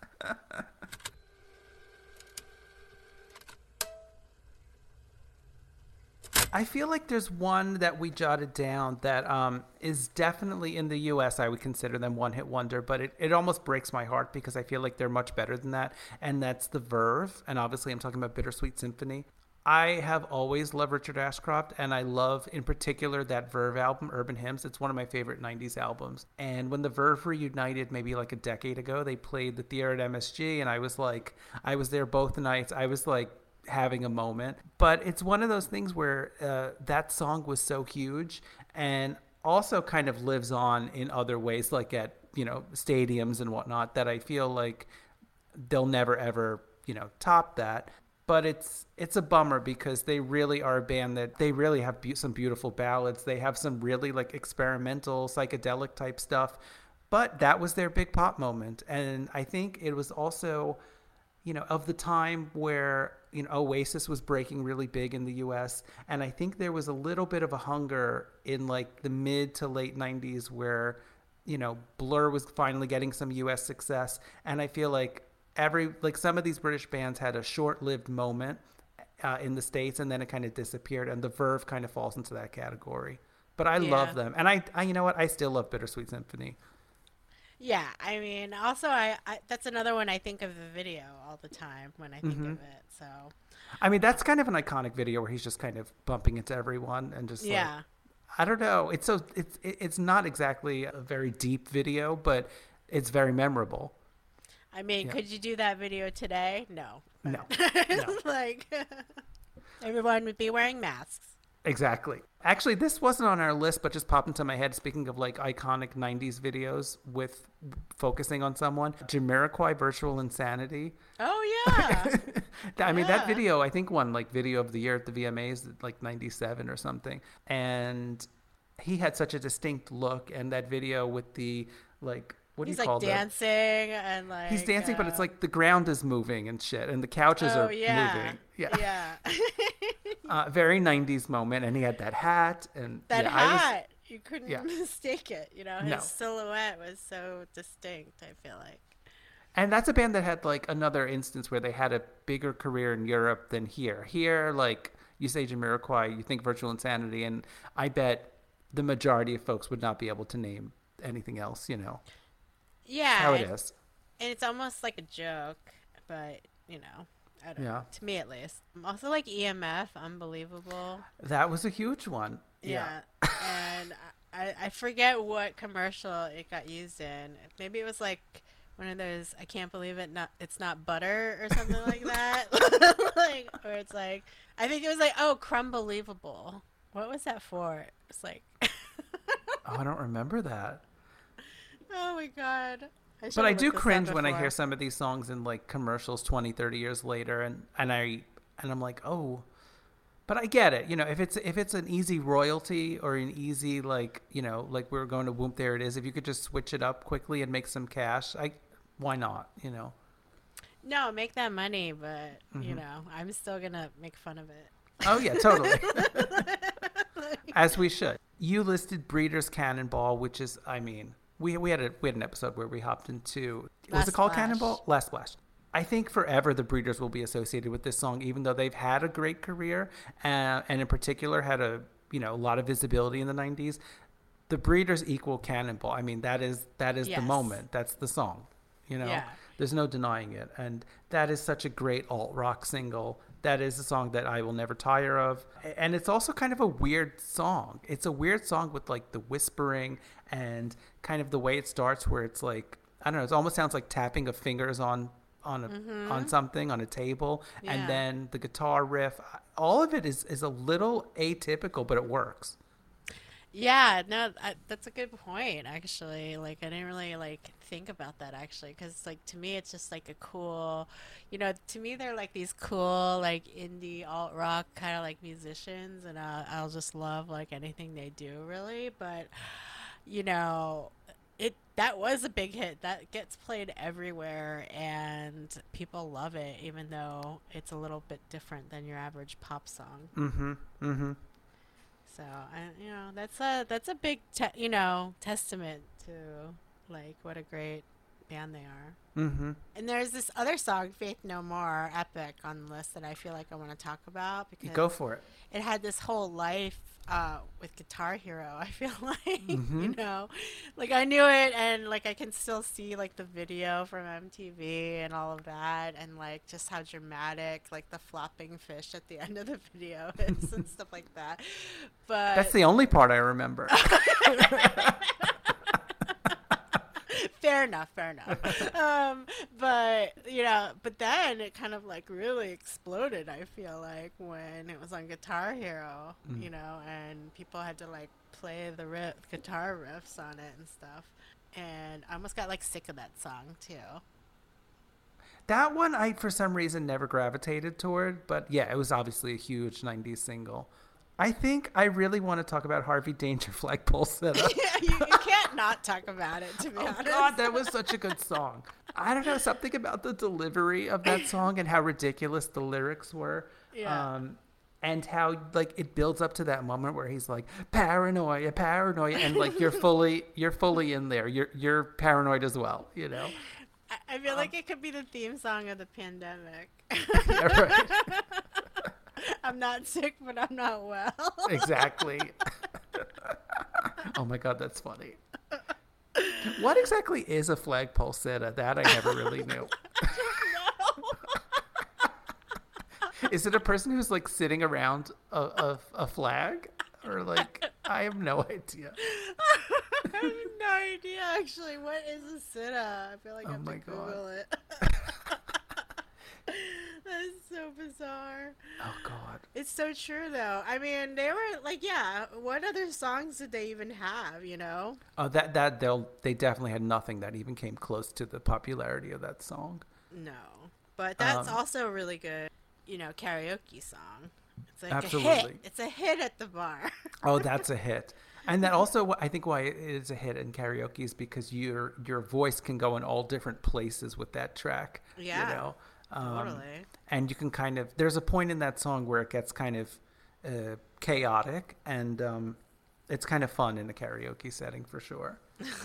Speaker 2: I feel like there's one that we jotted down that um, is definitely in the U S. I would consider them one hit wonder, but it, it almost breaks my heart because I feel like they're much better than that. And that's The Verve. And obviously, I'm talking about Bittersweet Symphony. I have always loved Richard Ashcroft, and I love in particular that Verve album, Urban Hymns. It's one of my favorite nineties albums. And when the Verve reunited maybe like a decade ago, they played the theater at M S G, and I was like, I was there both nights. I was like, having a moment. But it's one of those things where uh, that song was so huge and also kind of lives on in other ways, like at, you know, stadiums and whatnot, that I feel like they'll never ever, you know, top that. But it's it's a bummer because they really are a band that they really have be- some beautiful ballads. They have some really like experimental psychedelic type stuff. But that was their big pop moment. And I think it was also, you know, of the time where, you know, Oasis was breaking really big in the U S. And I think there was a little bit of a hunger in like the mid to late nineties where, you know, Blur was finally getting some U S success. And I feel like every, like some of these British bands had a short-lived moment uh, in the States, and then it kind of disappeared. And the Verve kind of falls into that category. But I
Speaker 3: Yeah.
Speaker 2: love them. And I, I, you know what? I still love Bittersweet Symphony.
Speaker 3: Yeah, I mean, also I, I that's another one I think of the video all the time when I think
Speaker 2: Mm-hmm.
Speaker 3: of it. So
Speaker 2: I mean, that's kind of an iconic video where he's just kind of bumping into everyone and just like,
Speaker 3: yeah.
Speaker 2: I don't know. It's so it's it- it's not exactly a very deep video, but it's very memorable.
Speaker 3: I mean,
Speaker 2: Yeah.
Speaker 3: could you do that video today? No.
Speaker 2: No, no,
Speaker 3: Like everyone would be wearing masks.
Speaker 2: exactly. Actually, this wasn't on our list, but just popped into my head. Speaking of like iconic nineties videos with focusing on someone, Jamiroquai, Virtual Insanity.
Speaker 3: Oh yeah.
Speaker 2: I mean, that
Speaker 3: Yeah.
Speaker 2: video, I think, won like video of the year at the V M As, like ninety-seven or something. And he had such a distinct look, and that video with the like, what do
Speaker 3: He's
Speaker 2: you call
Speaker 3: like
Speaker 2: that?
Speaker 3: dancing and like
Speaker 2: He's dancing, but it's
Speaker 3: uh,
Speaker 2: like the ground is moving and shit, and the couches
Speaker 3: oh
Speaker 2: are
Speaker 3: yeah.
Speaker 2: moving. Yeah,
Speaker 3: Yeah.
Speaker 2: uh, very nineties moment, and he had that hat, and
Speaker 3: That
Speaker 2: yeah, I was,
Speaker 3: hat. You couldn't
Speaker 2: Yeah.
Speaker 3: mistake it. You know, his
Speaker 2: No.
Speaker 3: silhouette was so distinct, I feel like.
Speaker 2: and that's a band that had like another instance where they had a bigger career in Europe than here. Here, like you say Jamiroquai, you think Virtual Insanity, and I bet the majority of folks would not be able to name anything else. You know,
Speaker 3: Yeah.
Speaker 2: how it
Speaker 3: and,
Speaker 2: is.
Speaker 3: and it's almost like a joke, but you know, I don't
Speaker 2: Yeah.
Speaker 3: know. To me at least. Also like E M F, unbelievable.
Speaker 2: That was a huge one.
Speaker 3: Yeah. And I, I forget what commercial it got used in. Maybe it was like one of those I can't believe it not it's not butter or something like that. Like or it's like I think it was like, oh, Crumbelievable. What was that for? It's like
Speaker 2: Oh, I don't remember that.
Speaker 3: oh my god. I
Speaker 2: But I
Speaker 3: should've
Speaker 2: do
Speaker 3: looked this up
Speaker 2: cringe when I
Speaker 3: before.
Speaker 2: hear some of these songs in like commercials twenty, thirty years later, and, and I and I'm like, oh, but I get it. You know, if it's if it's an easy royalty or an easy like, you know, like we were going to Whoop There It Is, if you could just switch it up quickly and make some cash, I why not? You know.
Speaker 3: No, make that money, but
Speaker 2: Mm-hmm.
Speaker 3: you know, I'm still gonna make fun of it.
Speaker 2: Oh yeah, totally. As we should. You listed Breeders' Cannonball, which is, I mean, we we had a we had an episode where we hopped into was
Speaker 3: Last
Speaker 2: it called
Speaker 3: Splash.
Speaker 2: Cannonball? Last Splash. I think forever the Breeders will be associated with this song, even though they've had a great career, uh, and in particular had a you know a lot of visibility in the nineties. The Breeders equal Cannonball. I mean, that is that is
Speaker 3: Yes.
Speaker 2: the moment. That's the song. You know,
Speaker 3: Yeah.
Speaker 2: there's no denying it, and that is such a great alt rock single. That is a song that I will never tire of, and it's also kind of a weird song. It's a weird song with like the whispering and kind of the way it starts, where it's like I don't know. It almost sounds like tapping of fingers on on a,
Speaker 3: Mm-hmm.
Speaker 2: on something on a table,
Speaker 3: Yeah.
Speaker 2: and then the guitar riff. All of it is is a little atypical, but it works.
Speaker 3: Yeah, no, I, that's a good point, actually. Like, I didn't really, like, think about that, actually, because, like, to me, it's just, like, a cool, you know, to me, they're, like, these cool, like, indie alt-rock kind of, like, musicians, and uh, I'll just love, like, anything they do, really, but, you know, it that was a big hit. That gets played everywhere, and people love it, even though it's a little bit different than your average pop song.
Speaker 2: Mm-hmm. Mm-hmm.
Speaker 3: So, I, you know, that's a that's a big, te- you know, testament to like what a great band they are.
Speaker 2: Mm-hmm.
Speaker 3: And there's this other song, Faith No More, Epic, on the list that I feel like I want to talk about because
Speaker 2: Go for it.
Speaker 3: it had this whole life uh, with Guitar Hero. I feel like,
Speaker 2: Mhm.
Speaker 3: you know, like I knew it, and like I can still see like the video from M T V and all of that, and like just how dramatic like the flopping fish at the end of the video is and stuff like that. But
Speaker 2: That's the only part I remember.
Speaker 3: fair enough, fair enough. um, but you know, but then it kind of like really exploded. I feel like when it was on Guitar Hero,
Speaker 2: Mm.
Speaker 3: you know, and people had to like play the riff, guitar riffs on it and stuff. And I almost got like sick of that song too.
Speaker 2: That one I, for some reason, never gravitated toward. But yeah, it was obviously a huge nineties single. I think I really want to talk about Harvey Danger Flagpole Setup.
Speaker 3: Yeah, you, you can't not talk about it, to be
Speaker 2: Oh
Speaker 3: honest.
Speaker 2: God, that was such a good song. I don't know, something about the delivery of that song and how ridiculous the lyrics were.
Speaker 3: Yeah.
Speaker 2: Um, and how like it builds up to that moment where he's like paranoia, paranoia, and like you're fully you're fully in there. You're you're paranoid as well, you know.
Speaker 3: I, I feel like it could be the theme song of the pandemic.
Speaker 2: Yeah, right.
Speaker 3: I'm not sick, but I'm not well.
Speaker 2: Exactly. Oh my God, that's funny. What exactly is a flagpole sitta? That I never really knew. Is it a person who's like sitting around a, a, a flag? Or like, I have no idea.
Speaker 3: I have no idea, actually. What is a sitta? I feel like I
Speaker 2: Oh
Speaker 3: have
Speaker 2: my
Speaker 3: to
Speaker 2: God.
Speaker 3: Google it. That is so bizarre.
Speaker 2: Oh God.
Speaker 3: It's so true, though. I mean, they were like, yeah. What other songs did they even have? You know?
Speaker 2: Oh, that that they'll they definitely had nothing that even came close to the popularity of that song.
Speaker 3: No, but that's
Speaker 2: Um,
Speaker 3: also a really good, you know, karaoke song. It's like a
Speaker 2: Absolutely.
Speaker 3: hit. It's a hit at the bar.
Speaker 2: Oh, that's a hit. And that also, I think why it is a hit in karaoke is because your your voice can go in all different places with that track.
Speaker 3: Yeah,
Speaker 2: You know? Um,
Speaker 3: totally.
Speaker 2: And you can kind of, there's a point in that song where it gets kind of uh, chaotic, and um, it's kind of fun in a karaoke setting for sure.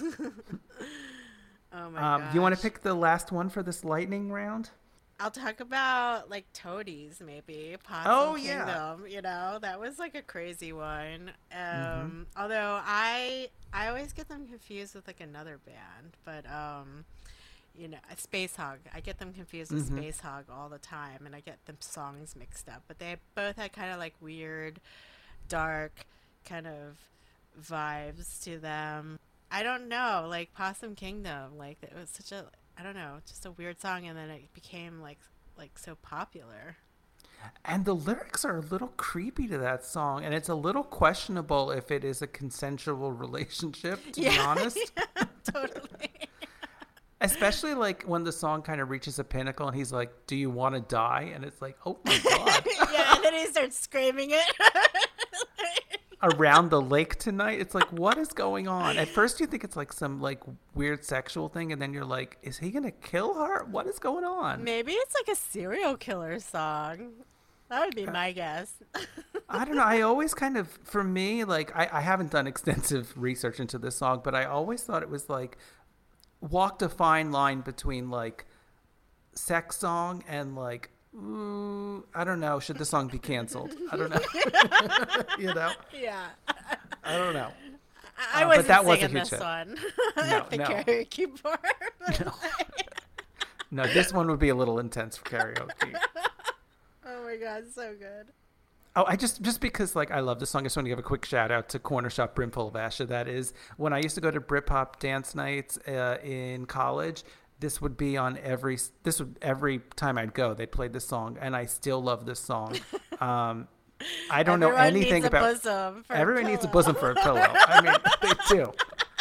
Speaker 3: Oh my
Speaker 2: Um, you want to
Speaker 3: gosh.
Speaker 2: pick the last one for this lightning round?
Speaker 3: I'll talk about like Toadies, maybe. Possum
Speaker 2: Oh, yeah.
Speaker 3: Kingdom, you know, that was like a crazy one. Um,
Speaker 2: Mm-hmm.
Speaker 3: Although I I always get them confused with like another band, but um, you know, Space Hog. I get them confused with
Speaker 2: Mhm.
Speaker 3: Space Hog all the time, and I get them songs mixed up. But they both had kind of like weird, dark kind of vibes to them. I don't know, like Possum Kingdom, like it was such a, I don't know, just a weird song, and then it became like like so popular.
Speaker 2: And the lyrics are a little creepy to that song, and it's a little questionable if it is a consensual relationship, to be honest.
Speaker 3: Totally.
Speaker 2: Especially like when the song kind of reaches a pinnacle and he's like, "Do you want to die?" And it's like, "Oh my God."
Speaker 3: Yeah, and then he starts screaming it.
Speaker 2: around the lake tonight. It's like, what is going on? At first you think it's like some like weird sexual thing, and then you're like, is he gonna kill her? What is going on?
Speaker 3: Maybe it's like a serial killer song. That would be my guess.
Speaker 2: I don't know. I always kind of, for me, like, I, I haven't done extensive research into this song, but I always thought it was like, walked a fine line between like sex song and like, ooh, I don't know, should the song be canceled? I don't know. You know?
Speaker 3: Yeah.
Speaker 2: I don't know.
Speaker 3: I
Speaker 2: Uh,
Speaker 3: wasn't
Speaker 2: but that was a
Speaker 3: singing
Speaker 2: huge
Speaker 3: this
Speaker 2: hit.
Speaker 3: one
Speaker 2: No,
Speaker 3: at the
Speaker 2: no.
Speaker 3: karaoke bar.
Speaker 2: No. No, this one would be a little intense for karaoke.
Speaker 3: Oh my god, so good.
Speaker 2: Oh, I just just because like I love this song, I just want to give a quick shout out to Corner Shop Brimful of Asha. That is when I used to go to Britpop dance nights uh, in college. This would be on every this would every time I'd go. They'd play this song, and I still love this song. Um, I don't
Speaker 3: Everyone
Speaker 2: know anything
Speaker 3: needs a
Speaker 2: about.
Speaker 3: bosom for a
Speaker 2: Everyone needs a
Speaker 3: pillow.
Speaker 2: bosom for a pillow. I mean, they do.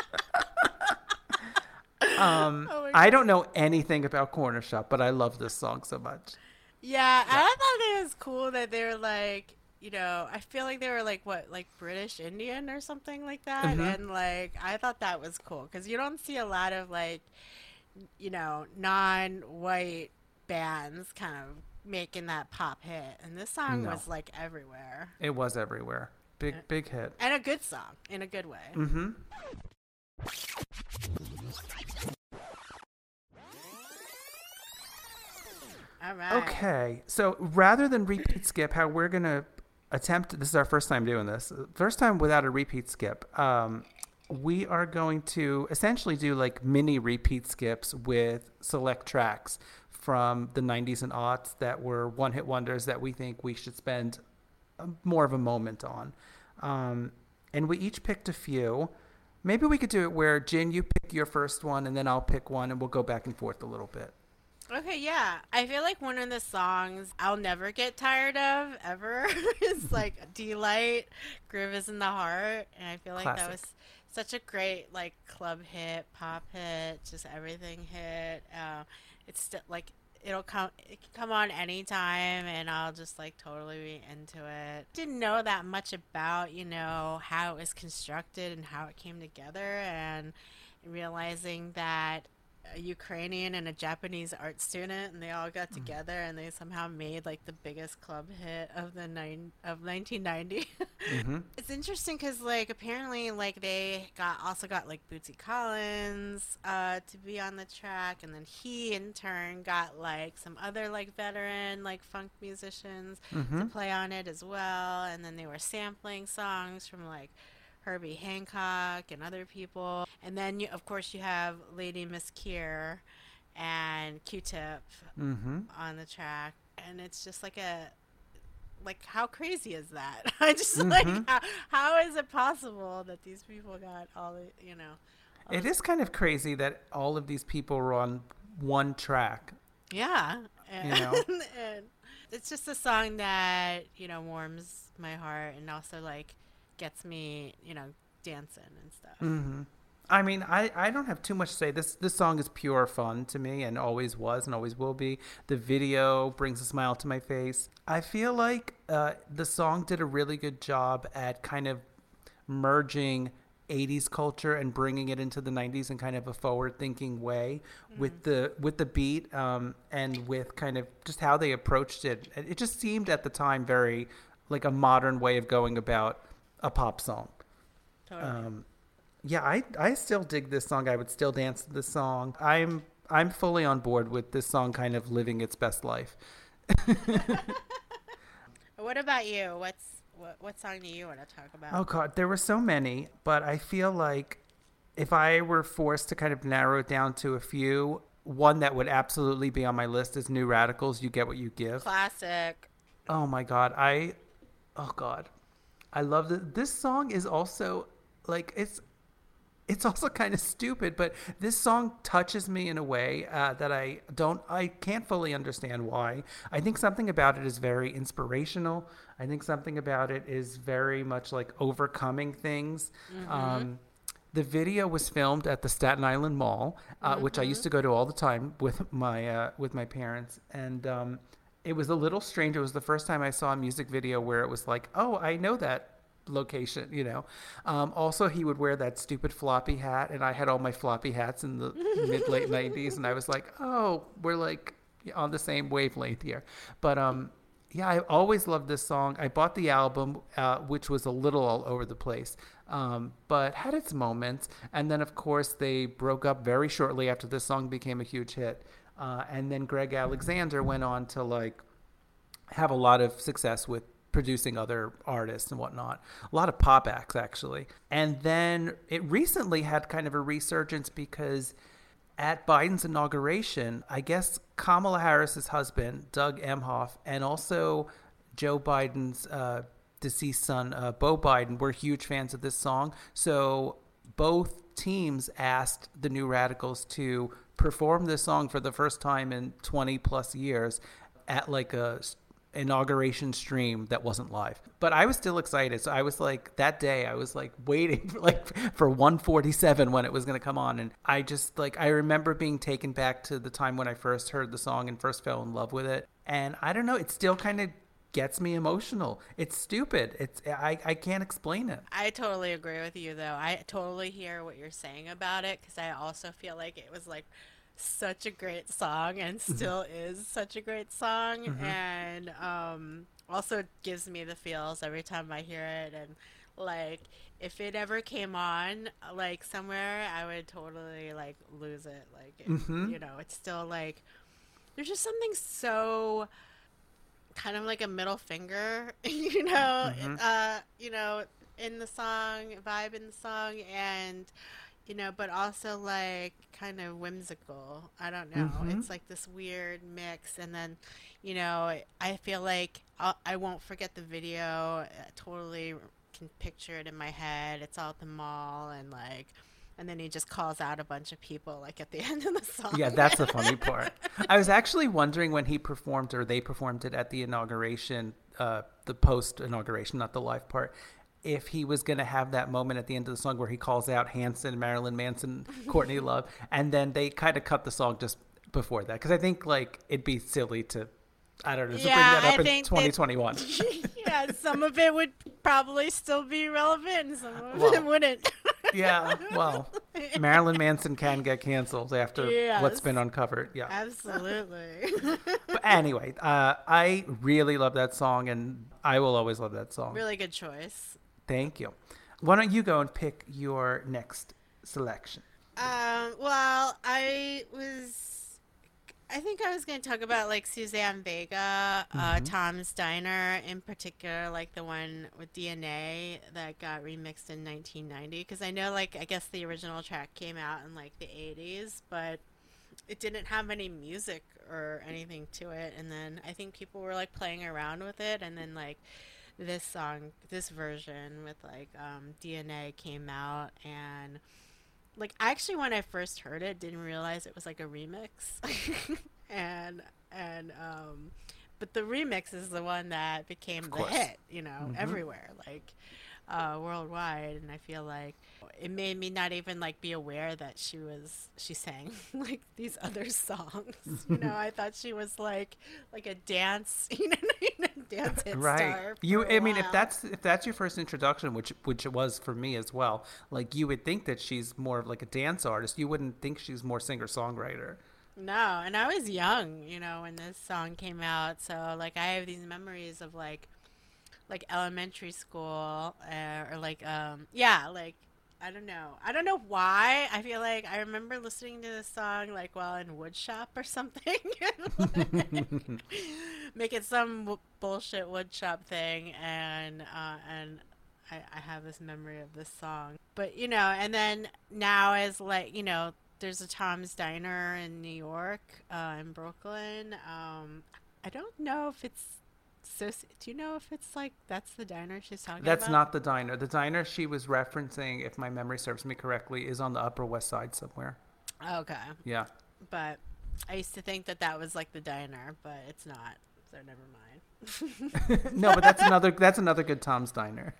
Speaker 2: Um,
Speaker 3: Oh my
Speaker 2: I don't know anything about Corner Shop, but I love this song so much.
Speaker 3: Yeah, and I thought it was cool that they were like, you know, I feel like they were like what, like British Indian or something like that,
Speaker 2: Mhm.
Speaker 3: and like I thought that was cool because you don't see a lot of like, you know, non-white bands kind of making that pop hit, and this song
Speaker 2: No.
Speaker 3: was like everywhere,
Speaker 2: It was everywhere. Big big hit.
Speaker 3: and a good song in a good way.
Speaker 2: Mm-hmm.
Speaker 3: All right.
Speaker 2: Okay, so rather than repeat skip, how we're gonna attempt, this is our first time doing this, first time without a repeat skip. Um, we are going to essentially do like mini repeat skips with select tracks from the nineties and aughts that were one-hit wonders that we think we should spend a, more of a moment on. Um, and we each picked a few. Maybe we could do it where, Jin, you pick your first one, and then I'll pick one, and we'll go back and forth a little bit.
Speaker 3: Okay, yeah. I feel like one of the songs I'll never get tired of ever is like Delight, Groove is in the Heart. And I feel like that
Speaker 2: Classic.
Speaker 3: was such a great like club hit, pop hit, just everything hit. Uh, it's still like it'll come it can come on anytime and I'll just like totally be into it. Didn't know that much about, you know, how it was constructed and how it came together, and realizing that a Ukrainian and a Japanese art student, and they all got together and they somehow made like the biggest club hit of the nine of nineteen ninety.
Speaker 2: Mm-hmm.
Speaker 3: It's interesting because like apparently like they got also got like Bootsy Collins uh, to be on the track, and then he in turn got like some other like veteran like funk musicians
Speaker 2: Mm-hmm.
Speaker 3: to play on it as well, and then they were sampling songs from like Herbie Hancock and other people. And then, you, of course, you have Lady Miss Kier and Q-Tip
Speaker 2: Mm-hmm.
Speaker 3: on the track. And it's just like a, like, how crazy is that? I just, like,
Speaker 2: Mhm.
Speaker 3: how, how is it possible that these people got all the, you know. all
Speaker 2: It
Speaker 3: this-
Speaker 2: is kind of crazy that all of these people were on one track.
Speaker 3: Yeah. And,
Speaker 2: You know?
Speaker 3: and it's just a song that, you know, warms my heart and also, like, gets me, you know, dancing and stuff.
Speaker 2: Mm-hmm. I mean, I, I don't have too much to say. This this song is pure fun to me, and always was and always will be. The video brings a smile to my face. I feel like uh, the song did a really good job at kind of merging eighties culture and bringing it into the nineties in kind of a forward-thinking way with the with the beat um, and with kind of just how they approached it. It just seemed at the time very like a modern way of going about a pop song.
Speaker 3: Totally.
Speaker 2: Um, yeah, I I still dig this song. I would still dance to this song. I'm I'm fully on board with this song kind of living its best life.
Speaker 3: What about you? What's what, what song do you want to talk about?
Speaker 2: Oh God, there were so many, but I feel like if I were forced to kind of narrow it down to a few, one that would absolutely be on my list is New Radicals, You Get What You Give.
Speaker 3: Classic.
Speaker 2: Oh my God, I oh God. I love that. This song is also like it's it's also kind of stupid, but this song touches me in a way uh, that I don't I can't fully understand why. I think something about it is very inspirational. I think something about it is very much like overcoming things.
Speaker 3: Mm-hmm.
Speaker 2: Um, the video was filmed at the Staten Island Mall, uh, which I used to go to all the time with my uh, with my parents, and um, it was a little strange. It was the first time I saw a music video where it was like, oh, I know that location, you know. Um, also, he would wear that stupid floppy hat, and I had all my floppy hats in the mid late nineties, and I was like, oh, we're like on the same wavelength here. But um, yeah, I always loved this song. I bought the album, uh, which was a little all over the place, um, but had its moments. And then, of course, they broke up very shortly after this song became a huge hit. Uh, and then Greg Alexander went on to like have a lot of success with producing other artists and whatnot. A lot of pop acts, actually. And then it recently had kind of a resurgence because at Biden's inauguration, I guess Kamala Harris's husband, Doug Emhoff, and also Joe Biden's uh, deceased son, uh, Beau Biden, were huge fans of this song. So both teams asked the New Radicals to perform this song for the first time in twenty plus years at like a inauguration stream that wasn't live. But I was still excited. So I was like, that day I was like waiting for like for one forty-seven when it was going to come on. And I just like, I remember being taken back to the time when I first heard the song and first fell in love with it. And I don't know, it still kind of gets me emotional. It's stupid. It's I, I can't explain it.
Speaker 3: I totally agree with you, though. I totally hear what you're saying about it, because I also feel like it was like such a great song and still is such a great song. Mm-hmm. And um, also gives me the feels every time I hear it. And like, if it ever came on like somewhere, I would totally like lose it. Like, it, mm-hmm. you know, it's still like, there's just something so kind of like a middle finger, you know, mm-hmm. uh, you know, in the song, vibe in the song, and you know, but also like kind of whimsical. I don't know. Mm-hmm. It's like this weird mix. And then, you know, I feel like I'll, I won't forget the video. I totally can picture it in my head. It's all at the mall, and like, and then he just calls out a bunch of people like at the end of the song.
Speaker 2: Yeah, that's the funny part. I was actually wondering when he performed, or they performed it at the inauguration, uh, the post-inauguration, not the live part, if he was going to have that moment at the end of the song where he calls out Hanson, Marilyn Manson, Courtney Love, and then they kind of cut the song just before that. Because I think like it'd be silly to, I don't know, to
Speaker 3: yeah,
Speaker 2: bring that up
Speaker 3: I
Speaker 2: in
Speaker 3: think
Speaker 2: twenty twenty-one.
Speaker 3: That, yeah, some of it would probably still be relevant, and some of
Speaker 2: well,
Speaker 3: it wouldn't.
Speaker 2: Yeah, well, Marilyn Manson can get canceled after
Speaker 3: yes,
Speaker 2: what's been uncovered. Yeah,
Speaker 3: absolutely.
Speaker 2: But anyway, uh, I really love that song, and I will always love that song.
Speaker 3: Really good choice.
Speaker 2: Thank you. Why don't you go and pick your next selection?
Speaker 3: Um, well, I was, I think I was going to talk about like Suzanne Vega, mm-hmm. uh, Tom's Diner in particular, like the one with D N A that got remixed in nineteen ninety. Because I know, like, I guess the original track came out in like the eighties, but it didn't have any music or anything to it. And then I think people were like playing around with it, and then like this song, this version with like um, D N A came out, and like actually when I first heard it, didn't realize it was like a remix, and and um, but the remix is the one that became the hit, you know, mm-hmm. everywhere, like uh, worldwide, and I feel like it made me not even like be aware that she was she sang like these other songs. You know, I thought she was like like a dance, you know, dance hit
Speaker 2: right.
Speaker 3: star.
Speaker 2: You, I mean,
Speaker 3: while.
Speaker 2: if that's if that's your first introduction, which which it was for me as well, like you would think that she's more of like a dance artist. You wouldn't think she's more singer songwriter.
Speaker 3: No, and I was young, you know, when this song came out, so like I have these memories of like like elementary school, uh, or like um yeah, like. I don't know. I don't know why. I feel like I remember listening to this song like while in woodshop or something. Like, making some w- bullshit woodshop thing, and uh, and I, I have this memory of this song. But you know, and then now as like you know, there's a Tom's Diner in New York, uh, in Brooklyn. Um, I don't know if it's. So, do you know if it's like that's the diner she's talking
Speaker 2: That's
Speaker 3: about?
Speaker 2: not the diner. The diner she was referencing, if my memory serves me correctly, is on the Upper West Side somewhere.
Speaker 3: Okay.
Speaker 2: Yeah.
Speaker 3: But I used to think that that was like the diner, but it's not. So never mind.
Speaker 2: No, but that's another that's another good Tom's Diner.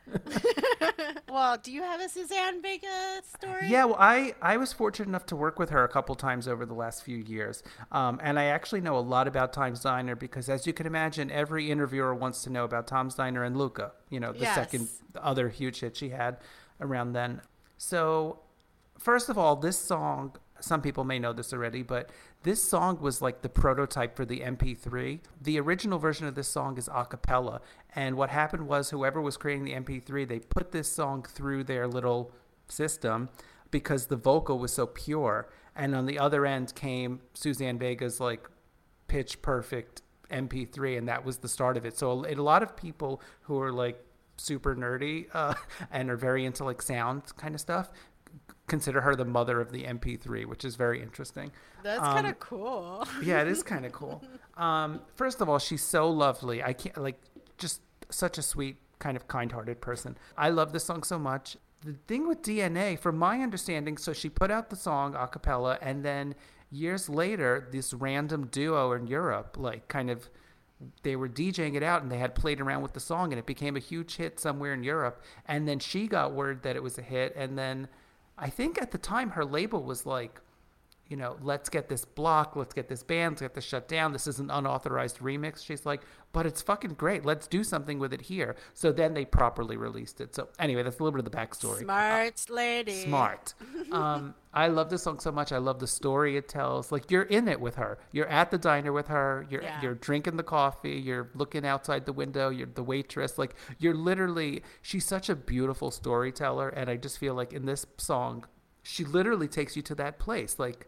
Speaker 3: Well, do you have a Suzanne Vega story?
Speaker 2: Yeah, well, I, I was fortunate enough to work with her a couple times over the last few years. Um, and I actually know a lot about Tom's Diner because, as you can imagine, every interviewer wants to know about Tom's Diner and Luca, you know, the
Speaker 3: Yes.
Speaker 2: second the other huge hit she had around then. So, first of all, this song, some people may know this already, but this song was like the prototype for the M P three. The original version of this song is a cappella. And what happened was whoever was creating the M P three, they put this song through their little system because the vocal was so pure. And on the other end came Suzanne Vega's like pitch perfect M P three, and that was the start of it. So a lot of people who are like super nerdy uh, and are very into like sound kind of stuff consider her the mother of the M P three, which is very interesting.
Speaker 3: That's
Speaker 2: Um,
Speaker 3: kind of cool.
Speaker 2: Yeah, it is kind of cool. Um, first of all, she's so lovely. I can't like just such a sweet, kind of kind-hearted person. I love this song so much. The thing with D N A, from my understanding, so she put out the song a cappella, and then years later, this random duo in Europe, like kind of, they were DJing it out and they had played around with the song and it became a huge hit somewhere in Europe. And then she got word that it was a hit. And then I think at the time her label was like, you know, let's get this blocked, let's get this banned, let's get this shut down. This is an unauthorized remix. She's like, but it's fucking great. Let's do something with it here. So then they properly released it. So anyway, that's a little bit of the backstory.
Speaker 3: Smart lady.
Speaker 2: Smart. Um, I love this song so much. I love the story it tells. Like, you're in it with her. You're at the diner with her. You're
Speaker 3: Yeah.
Speaker 2: you're drinking the coffee. You're looking outside the window. You're the waitress. Like, you're literally, she's such a beautiful storyteller. And I just feel like in this song, she literally takes you to that place. Like,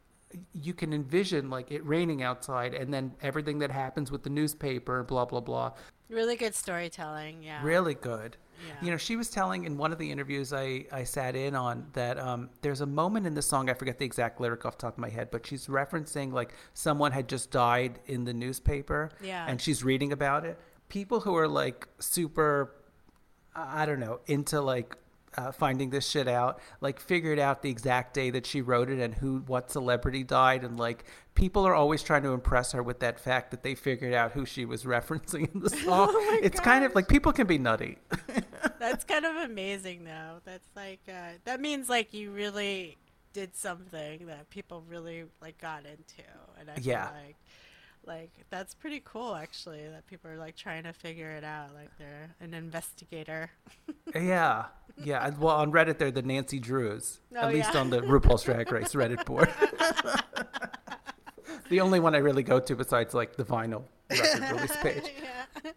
Speaker 2: you can envision like it raining outside and then everything that happens with the newspaper, blah, blah, blah.
Speaker 3: Really good storytelling. Yeah.
Speaker 2: Really good.
Speaker 3: Yeah.
Speaker 2: You know, she was telling in one of the interviews I, I sat in on that um, there's a moment in the song, I forget the exact lyric off the top of my head, but she's referencing like someone had just died in the newspaper.
Speaker 3: Yeah.
Speaker 2: And she's reading about it. People who are like super, I don't know, into like uh, finding this shit out, like figured out the exact day that she wrote it and who, what celebrity died. And like people are always trying to impress her with that fact that they figured out who she was referencing in the song.
Speaker 3: Oh my
Speaker 2: It's kind of
Speaker 3: gosh.
Speaker 2: like people can be nutty.
Speaker 3: That's kind of amazing, though. That's like uh, that means like you really did something that people really like got into, and I feel
Speaker 2: Yeah.
Speaker 3: like like that's pretty cool actually. That people are like trying to figure it out, like they're an investigator.
Speaker 2: Yeah. Yeah. Well, on Reddit, they're the Nancy Drews,
Speaker 3: Oh,
Speaker 2: at least
Speaker 3: yeah.
Speaker 2: on the RuPaul's Drag Race Reddit board. The only one I really go to besides like the vinyl record release page.
Speaker 3: Yeah.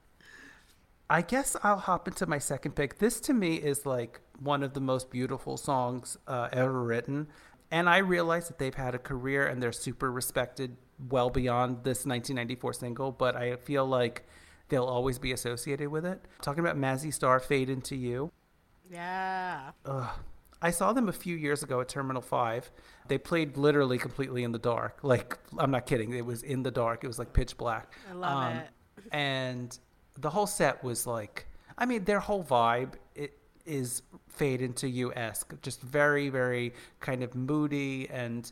Speaker 2: I guess I'll hop into my second pick. This to me is like one of the most beautiful songs uh, ever written. And I realize that they've had a career and they're super respected well beyond this nineteen ninety-four single, but I feel like they'll always be associated with it. Talking about Mazzy Star, Fade Into You.
Speaker 3: Yeah.
Speaker 2: Ugh. I saw them a few years ago at Terminal five. They played literally completely in the dark. Like, I'm not kidding. It was in the dark. It was like pitch black.
Speaker 3: I love it.
Speaker 2: And the whole set was like, I mean, their whole vibe it is Fade Into You-esque. Just very, very kind of moody and,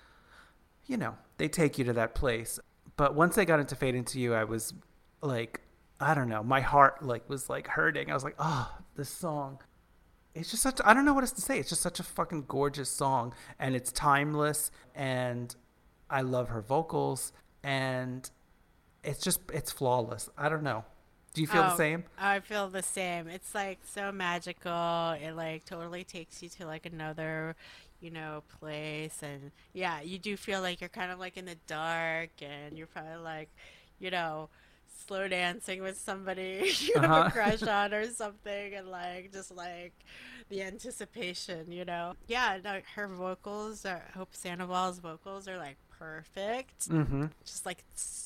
Speaker 2: you know, they take you to that place. But once they got into Fade Into You, I was like, I don't know. My heart like was like hurting. I was like, oh, this song. It's just such, I don't know what else to say. It's just such a fucking gorgeous song and it's timeless and I love her vocals and it's just, it's flawless. I don't know. Do you feel the
Speaker 3: Oh,
Speaker 2: same?
Speaker 3: I feel the same. It's like so magical. It like totally takes you to like another, you know, place. And yeah, you do feel like you're kind of like in the dark and you're probably like, you know, slow dancing with somebody you have
Speaker 2: Uh-huh.
Speaker 3: a crush on or something, and like just like the anticipation, you know. Yeah, no, her vocals are Hope Sandoval's vocals are like perfect.
Speaker 2: Mm-hmm.
Speaker 3: Just like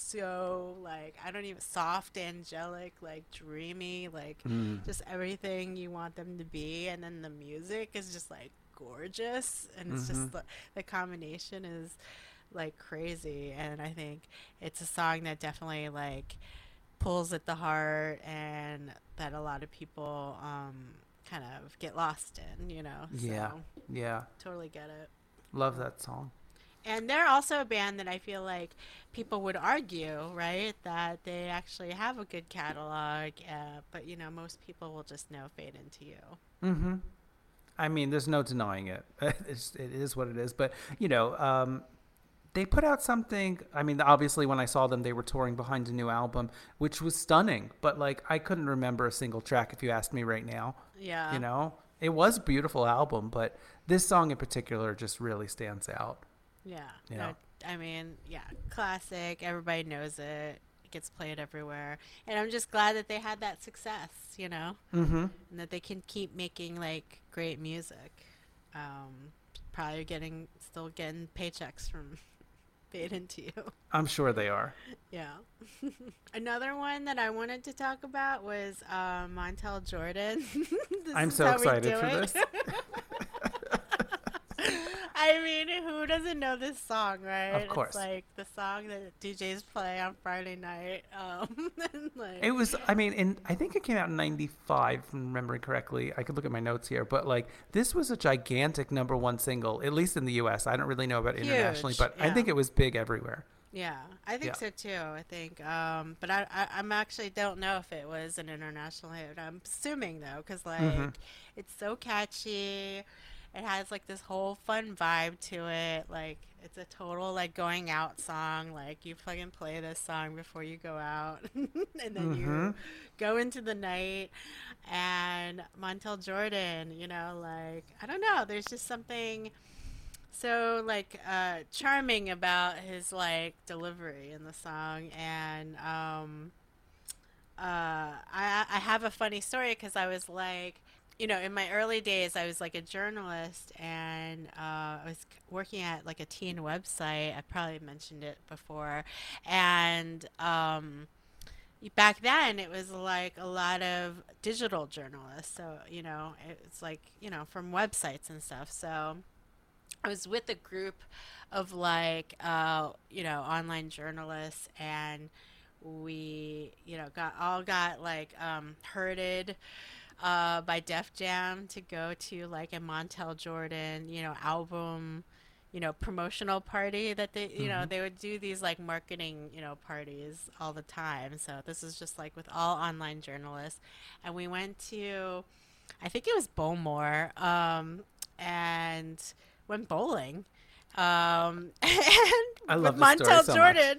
Speaker 3: so like I don't even soft, angelic, like dreamy, like
Speaker 2: Mm.
Speaker 3: just everything you want them to be. And then the music is just like gorgeous, and it's just the, the combination is like crazy. And I think it's a song that definitely like pulls at the heart and that a lot of people um kind of get lost in, you know.
Speaker 2: Yeah.
Speaker 3: So
Speaker 2: Yeah.
Speaker 3: totally get it.
Speaker 2: Love that song.
Speaker 3: And they're also a band that I feel like people would argue, right, that they actually have a good catalog, uh, but, you know, most people will just know Fade Into You.
Speaker 2: Mm-hmm. I mean, there's no denying it. It's, it is what it is. But, you know, um, they put out something. I mean, obviously, when I saw them, they were touring behind a new album, which was stunning. But, like, I couldn't remember a single track if you asked me right now.
Speaker 3: Yeah.
Speaker 2: You know, it was a beautiful album, but this song in particular just really stands out.
Speaker 3: Yeah.
Speaker 2: Yeah.
Speaker 3: No, I mean, yeah, classic. Everybody knows it. It gets played everywhere. And I'm just glad that they had that success, you know,
Speaker 2: Mm-hmm.
Speaker 3: and that they can keep making, like, great music. Um, probably getting, still getting paychecks from Fade Into You.
Speaker 2: I'm sure they are.
Speaker 3: Yeah. Another one that I wanted to talk about was uh, Montel Jordan. This
Speaker 2: I'm
Speaker 3: is
Speaker 2: so
Speaker 3: how we
Speaker 2: excited
Speaker 3: do
Speaker 2: for
Speaker 3: it.
Speaker 2: this.
Speaker 3: I mean, who doesn't know this song, right?
Speaker 2: Of course.
Speaker 3: It's like the song that D Js play on Friday night. Um, and like,
Speaker 2: It was, I mean, in, I think it came out in ninety-five, if I'm remembering correctly. I could look at my notes here. But, like, this was a gigantic number one single, at least in the U S. I don't really know about
Speaker 3: Huge,
Speaker 2: internationally, but I
Speaker 3: yeah.
Speaker 2: think it was big everywhere.
Speaker 3: yeah, I think
Speaker 2: Yeah.
Speaker 3: so too. I think, um, but I, I, I'm actually don't know if it was an international hit. I'm assuming though, because like
Speaker 2: Mhm.
Speaker 3: it's so catchy. It has like this whole fun vibe to it. Like it's a total like going out song. Like you plug and play this song before you go out, and then you
Speaker 2: Mhm.
Speaker 3: go into the night. And Montel Jordan, you know, like I don't know. There's just something so like uh, charming about his like delivery in the song, and um, uh, I I have a funny story because I was like, you know, in my early days, I was like a journalist, and uh, I was c- working at like a teen website. I probably mentioned it before, and um, back then it was like a lot of digital journalists. So you know, it's like you know from websites and stuff. So I was with a group of like uh, you know online journalists, and we you know got all got like um, herded uh, by Def Jam to go to like a Montel Jordan you know album you know promotional party that they you know
Speaker 2: Mhm.
Speaker 3: they would do these like marketing you know parties all the time. So this is just like with all online journalists, and we went to I think it was Bowmore, um, and went bowling, um, and
Speaker 2: I
Speaker 3: with
Speaker 2: love this story
Speaker 3: Montel
Speaker 2: so much.
Speaker 3: Jordan.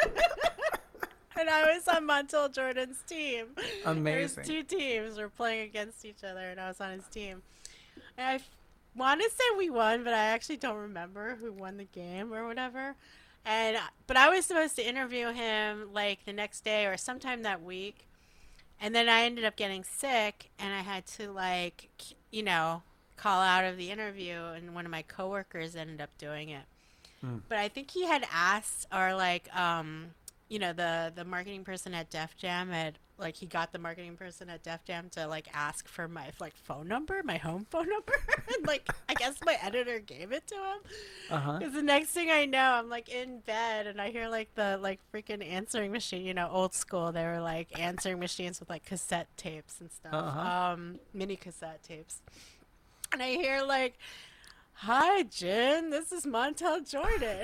Speaker 3: And I was on Montel Jordan's team.
Speaker 2: Amazing.
Speaker 3: There's two teams were playing against each other, and I was on his team. And I f- want to say we won, but I actually don't remember who won the game or whatever. And but I was supposed to interview him like the next day or sometime that week, and then I ended up getting sick, and I had to like k- you know call out of the interview, and one of my coworkers ended up doing it.
Speaker 2: Mm.
Speaker 3: But I think he had asked, or like, um, you know, the the marketing person at Def Jam had like he got the marketing person at Def Jam to like ask for my like phone number, my home phone number, and like I guess my editor gave it to him.
Speaker 2: Uh-huh.
Speaker 3: Because the next thing I know, I'm like in bed and I hear like the like freaking answering machine, you know, old school. They were like answering machines with like cassette tapes and stuff,
Speaker 2: Uh-huh.
Speaker 3: um, mini cassette tapes, and I hear like, "Hi, Jen, this is Montel Jordan.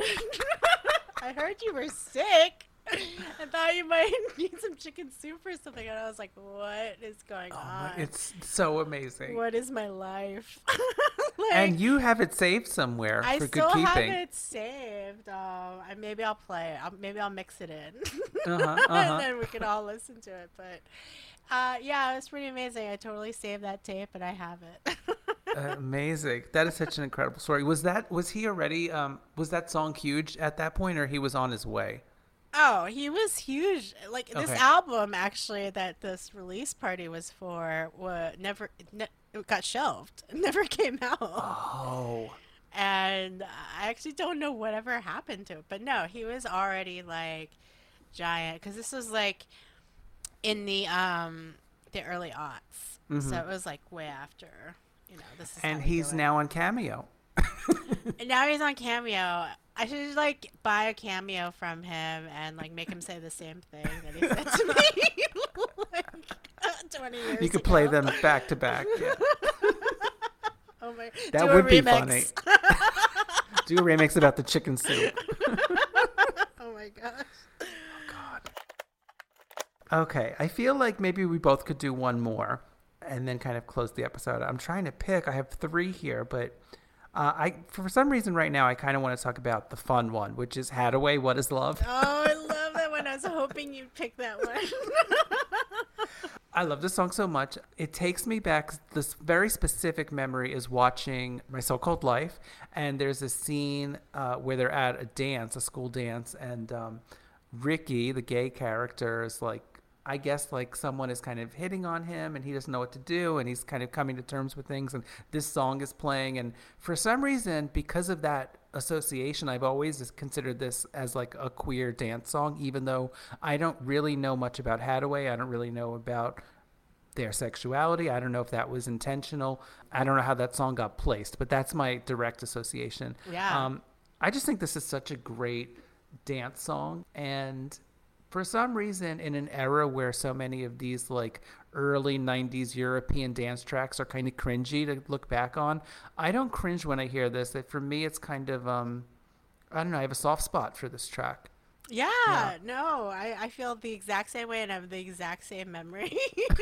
Speaker 3: I heard you were sick. I thought you might need some chicken soup or something." And I was like, what is going
Speaker 2: Oh
Speaker 3: on?
Speaker 2: my, it's so amazing.
Speaker 3: What is my life? Like,
Speaker 2: And you have it saved somewhere
Speaker 3: I
Speaker 2: for
Speaker 3: still
Speaker 2: good
Speaker 3: have
Speaker 2: keeping.
Speaker 3: it saved. Um, I, maybe I'll play it. I'll, maybe I'll mix it in.
Speaker 2: Uh-huh, uh-huh.
Speaker 3: And then we can all listen to it. But uh, yeah, it was pretty amazing. I totally saved that tape and I have it.
Speaker 2: Amazing. That is such an incredible story. Was that was he already um was that song huge at that point, or he was on his way?
Speaker 3: Oh, he was huge. Like this
Speaker 2: Okay.
Speaker 3: album, actually, that this release party was for, wa never ne- it got shelved. It never came out,
Speaker 2: Oh.
Speaker 3: and I actually don't know whatever happened to it. But no, he was already like giant because this was like in the um the early aughts, so
Speaker 2: Mhm.
Speaker 3: it was like way after. You know, this is
Speaker 2: And
Speaker 3: how we
Speaker 2: he's
Speaker 3: do it.
Speaker 2: now on Cameo.
Speaker 3: And now he's on Cameo. I should like buy a cameo from him and like make him say the same thing that he said to me like twenty years
Speaker 2: You could play
Speaker 3: ago.
Speaker 2: them back to back. Yeah.
Speaker 3: Oh my!
Speaker 2: That
Speaker 3: do a
Speaker 2: would be
Speaker 3: remix.
Speaker 2: funny. Do a remix about the chicken soup.
Speaker 3: Oh my gosh.
Speaker 2: Okay, I feel like maybe we both could do one more and then kind of close the episode. I'm trying to pick. I have three here, but uh, I for some reason right now I kind of want to talk about the fun one, which is Hadaway, What is Love?
Speaker 3: Oh, I love that one. I was hoping you'd pick that one.
Speaker 2: I love this song so much. It takes me back. This very specific memory is watching My So-Called Life, and there's a scene uh, where they're at a dance, a school dance, and um, Ricky, the gay character, is like, I guess like someone is kind of hitting on him and he doesn't know what to do and he's kind of coming to terms with things, and this song is playing, and for some reason, because of that association, I've always just considered this as like a queer dance song, even though I don't really know much about Hadaway. I don't really know about their sexuality. I don't know if that was intentional. I don't know how that song got placed, but that's my direct association.
Speaker 3: Yeah.
Speaker 2: Um, I just think this is such a great dance song, and for some reason, in an era where so many of these like early nineties European dance tracks are kind of cringy to look back on, I don't cringe when I hear this. That for me, it's kind of, um, I don't know, I have a soft spot for this track.
Speaker 3: Yeah,
Speaker 2: Yeah.
Speaker 3: no, I, I feel the exact same way and I have the exact same memory.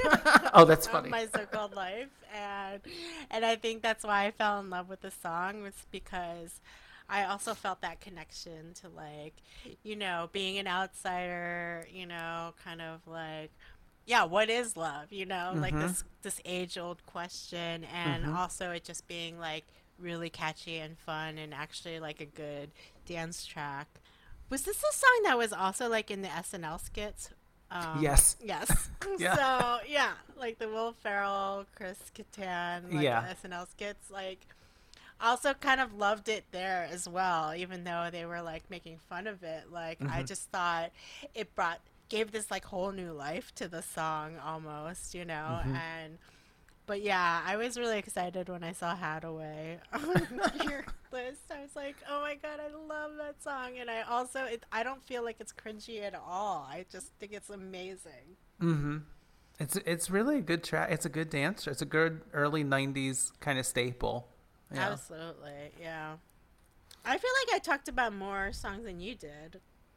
Speaker 2: Oh, that's
Speaker 3: of
Speaker 2: funny.
Speaker 3: My so-called life, and and I think that's why I fell in love with the song, was because I also felt that connection to, like, you know, being an outsider, you know, kind of like, yeah, what is love? You know, like this this age-old question, and also it just being like really catchy and fun and actually like a good dance track. Was this a song that was also like in the S N L skits? Um,
Speaker 2: Yes.
Speaker 3: Yes.
Speaker 2: Yeah.
Speaker 3: So yeah, like the Will Ferrell, Chris Kattan, like
Speaker 2: Yeah.
Speaker 3: the S N L skits, like. Also kind of loved it there as well, even though they were like making fun of it. Like I just thought it brought gave this like whole new life to the song almost, you know. And but yeah, I was really excited when I saw Hadaway on your list. I was like, oh my god, I love that song. And I also it, I don't feel like it's cringy at all. I just think it's amazing.
Speaker 2: Mm-hmm. It's it's really a good track. It's a good dance. It's a good early nineties kind of staple. Yeah.
Speaker 3: Absolutely, yeah. I feel like I talked about more songs than you did.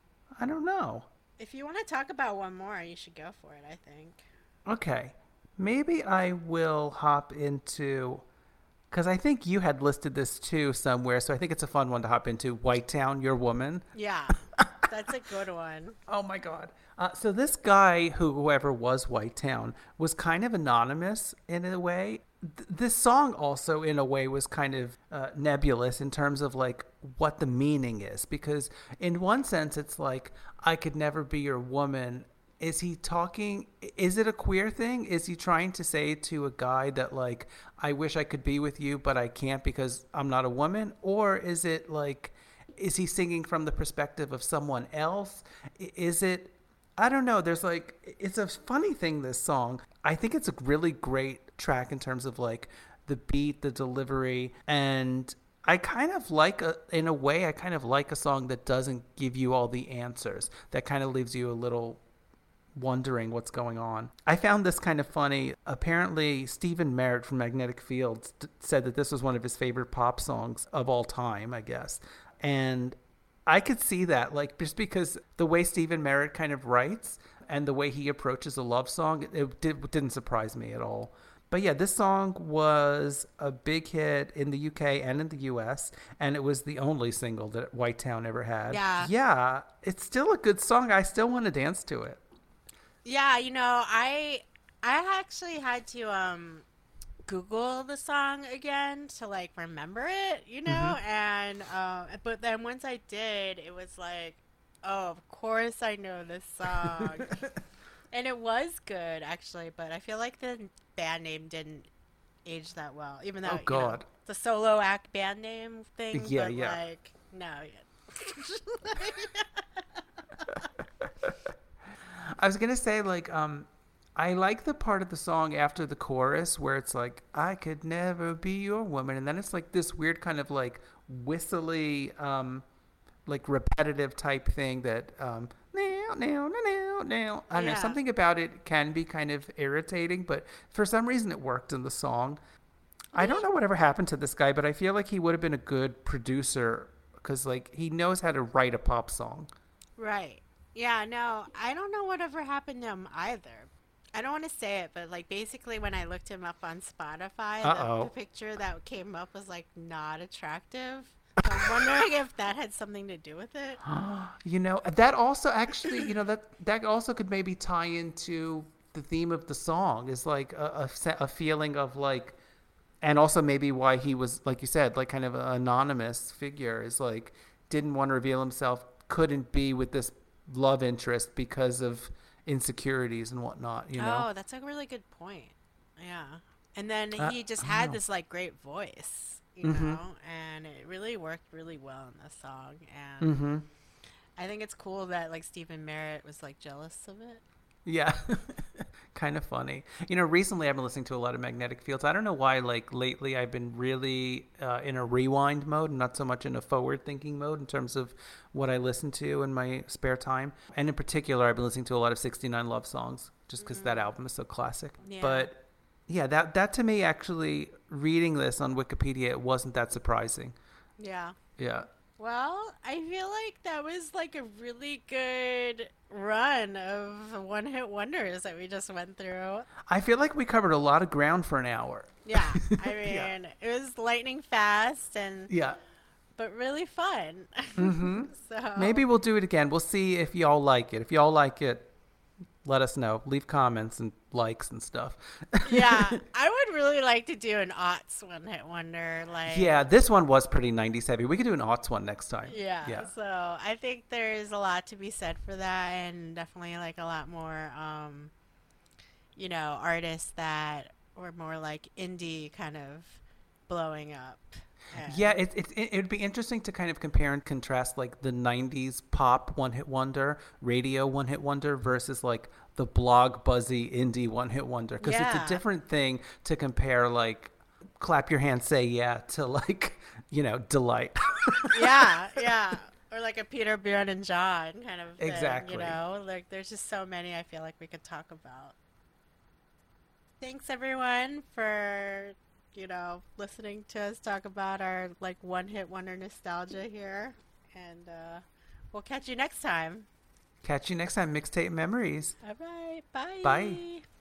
Speaker 2: I don't know.
Speaker 3: If you want to talk about one more, you should go for it, I think.
Speaker 2: Okay. Maybe I will hop into, because I think you had listed this too somewhere, so I think it's a fun one to hop into. White Town, Your Woman.
Speaker 3: Yeah, that's a good one.
Speaker 2: Oh my God. Uh, so this guy, who whoever was White Town, was kind of anonymous in a way. Th- this song also, in a way, was kind of uh, nebulous in terms of like what the meaning is. Because in one sense, it's like, I could never be your woman. Is he talking? Is it a queer thing? Is he trying to say to a guy that like, I wish I could be with you, but I can't because I'm not a woman? Or is it like, is he singing from the perspective of someone else? Is it, I don't know. There's like, it's a funny thing, this song. I think it's a really great track in terms of like the beat, the delivery. And I kind of like, a, in a way, I kind of like a song that doesn't give you all the answers, that kind of leaves you a little wondering what's going on. I found this kind of funny. Apparently, Stephen Merritt from Magnetic Fields t- said that this was one of his favorite pop songs of all time, I guess. And I could see that, like, just because the way Stephen Merritt kind of writes and the way he approaches a love song, it did, didn't surprise me at all. But yeah, this song was a big hit in the U K and in the U S, and it was the only single that White Town ever had.
Speaker 3: Yeah.
Speaker 2: Yeah, it's still a good song. I still want to dance to it.
Speaker 3: Yeah, you know, I I actually had to um Google the song again to like remember it, you know,
Speaker 2: Mm-hmm.
Speaker 3: and uh, but then once I did, it was like, oh, of course I know this song, and it was good actually, but I feel like the band name didn't age that well, even though
Speaker 2: Oh,
Speaker 3: you know,
Speaker 2: God.
Speaker 3: the solo act band name thing,
Speaker 2: Yeah,
Speaker 3: but
Speaker 2: yeah.
Speaker 3: like no,
Speaker 2: I was gonna say, like, um, I like the part of the song after the chorus where it's like, I could never be your woman, and then it's like this weird kind of like whistly, um, like repetitive type thing that, um, now, now, now, now. I don't know,
Speaker 3: Yeah.
Speaker 2: something about it can be kind of irritating, but for some reason it worked in the song. I don't know whatever happened to this guy, but I feel like he would have been a good producer because like he knows how to write a pop song.
Speaker 3: Right. Yeah, no, I don't know whatever happened to him either. I don't want to say it, but like basically when I looked him up on Spotify, the, the picture that came up was like not attractive. So I'm wondering if that had something to do with it.
Speaker 2: You know, that also actually, you know, that that also could maybe tie into the theme of the song, is like a, a, a feeling of like, and also maybe why he was, like you said, like kind of an anonymous figure, is like didn't want to reveal himself, couldn't be with this love interest because of insecurities and whatnot, you know?
Speaker 3: Oh, that's a really good point. Yeah. And then he uh, just had this like great voice, you mm-hmm. know, and it really worked really well in the song. And
Speaker 2: mm-hmm.
Speaker 3: I think it's cool that like Stephen Merritt was like jealous of it.
Speaker 2: Yeah. Kind of funny. You know, recently I've been listening to a lot of Magnetic Fields. I don't know why, like lately I've been really uh, in a rewind mode and not so much in a forward thinking mode in terms of what I listen to in my spare time. And in particular, I've been listening to a lot of sixty-nine Love Songs just because mm-hmm. that album is so classic.
Speaker 3: Yeah.
Speaker 2: But yeah, that, that to me, actually reading this on Wikipedia, it wasn't that surprising.
Speaker 3: Yeah.
Speaker 2: Yeah.
Speaker 3: Well, I feel like that was like a really good run of one-hit wonders that we just went through.
Speaker 2: I feel like we covered a lot of ground for an hour.
Speaker 3: Yeah, I mean,
Speaker 2: yeah.
Speaker 3: It was lightning fast and
Speaker 2: yeah,
Speaker 3: but really fun.
Speaker 2: Mm-hmm.
Speaker 3: So
Speaker 2: maybe we'll do it again. We'll see if y'all like it. If y'all like it, let us know. Leave comments and likes and stuff.
Speaker 3: Yeah, I would really like to do an aughts one-hit wonder. Like,
Speaker 2: yeah, this one was pretty nineties heavy. We could do an aughts one next time.
Speaker 3: Yeah,
Speaker 2: yeah.
Speaker 3: So I think there's a lot to be said for that, and definitely like a lot more, um, you know, artists that were more like indie kind of blowing up. And
Speaker 2: yeah, it, it, it would be interesting to kind of compare and contrast like the nineties pop one-hit wonder, radio one-hit wonder versus like the blog buzzy indie one-hit wonder. Because
Speaker 3: yeah.
Speaker 2: it's a different thing to compare like clap your hands, say yeah to like, you know, Delight.
Speaker 3: yeah, yeah. Or like a Peter, Bjorn, and John kind of thing,
Speaker 2: exactly.
Speaker 3: You know, like there's just so many I feel like we could talk about. Thanks everyone for, you know, listening to us talk about our like one-hit wonder nostalgia here, and uh, we'll catch you next time.
Speaker 2: Catch you next time. Mixtape Memories.
Speaker 3: All right. Bye.
Speaker 2: Bye.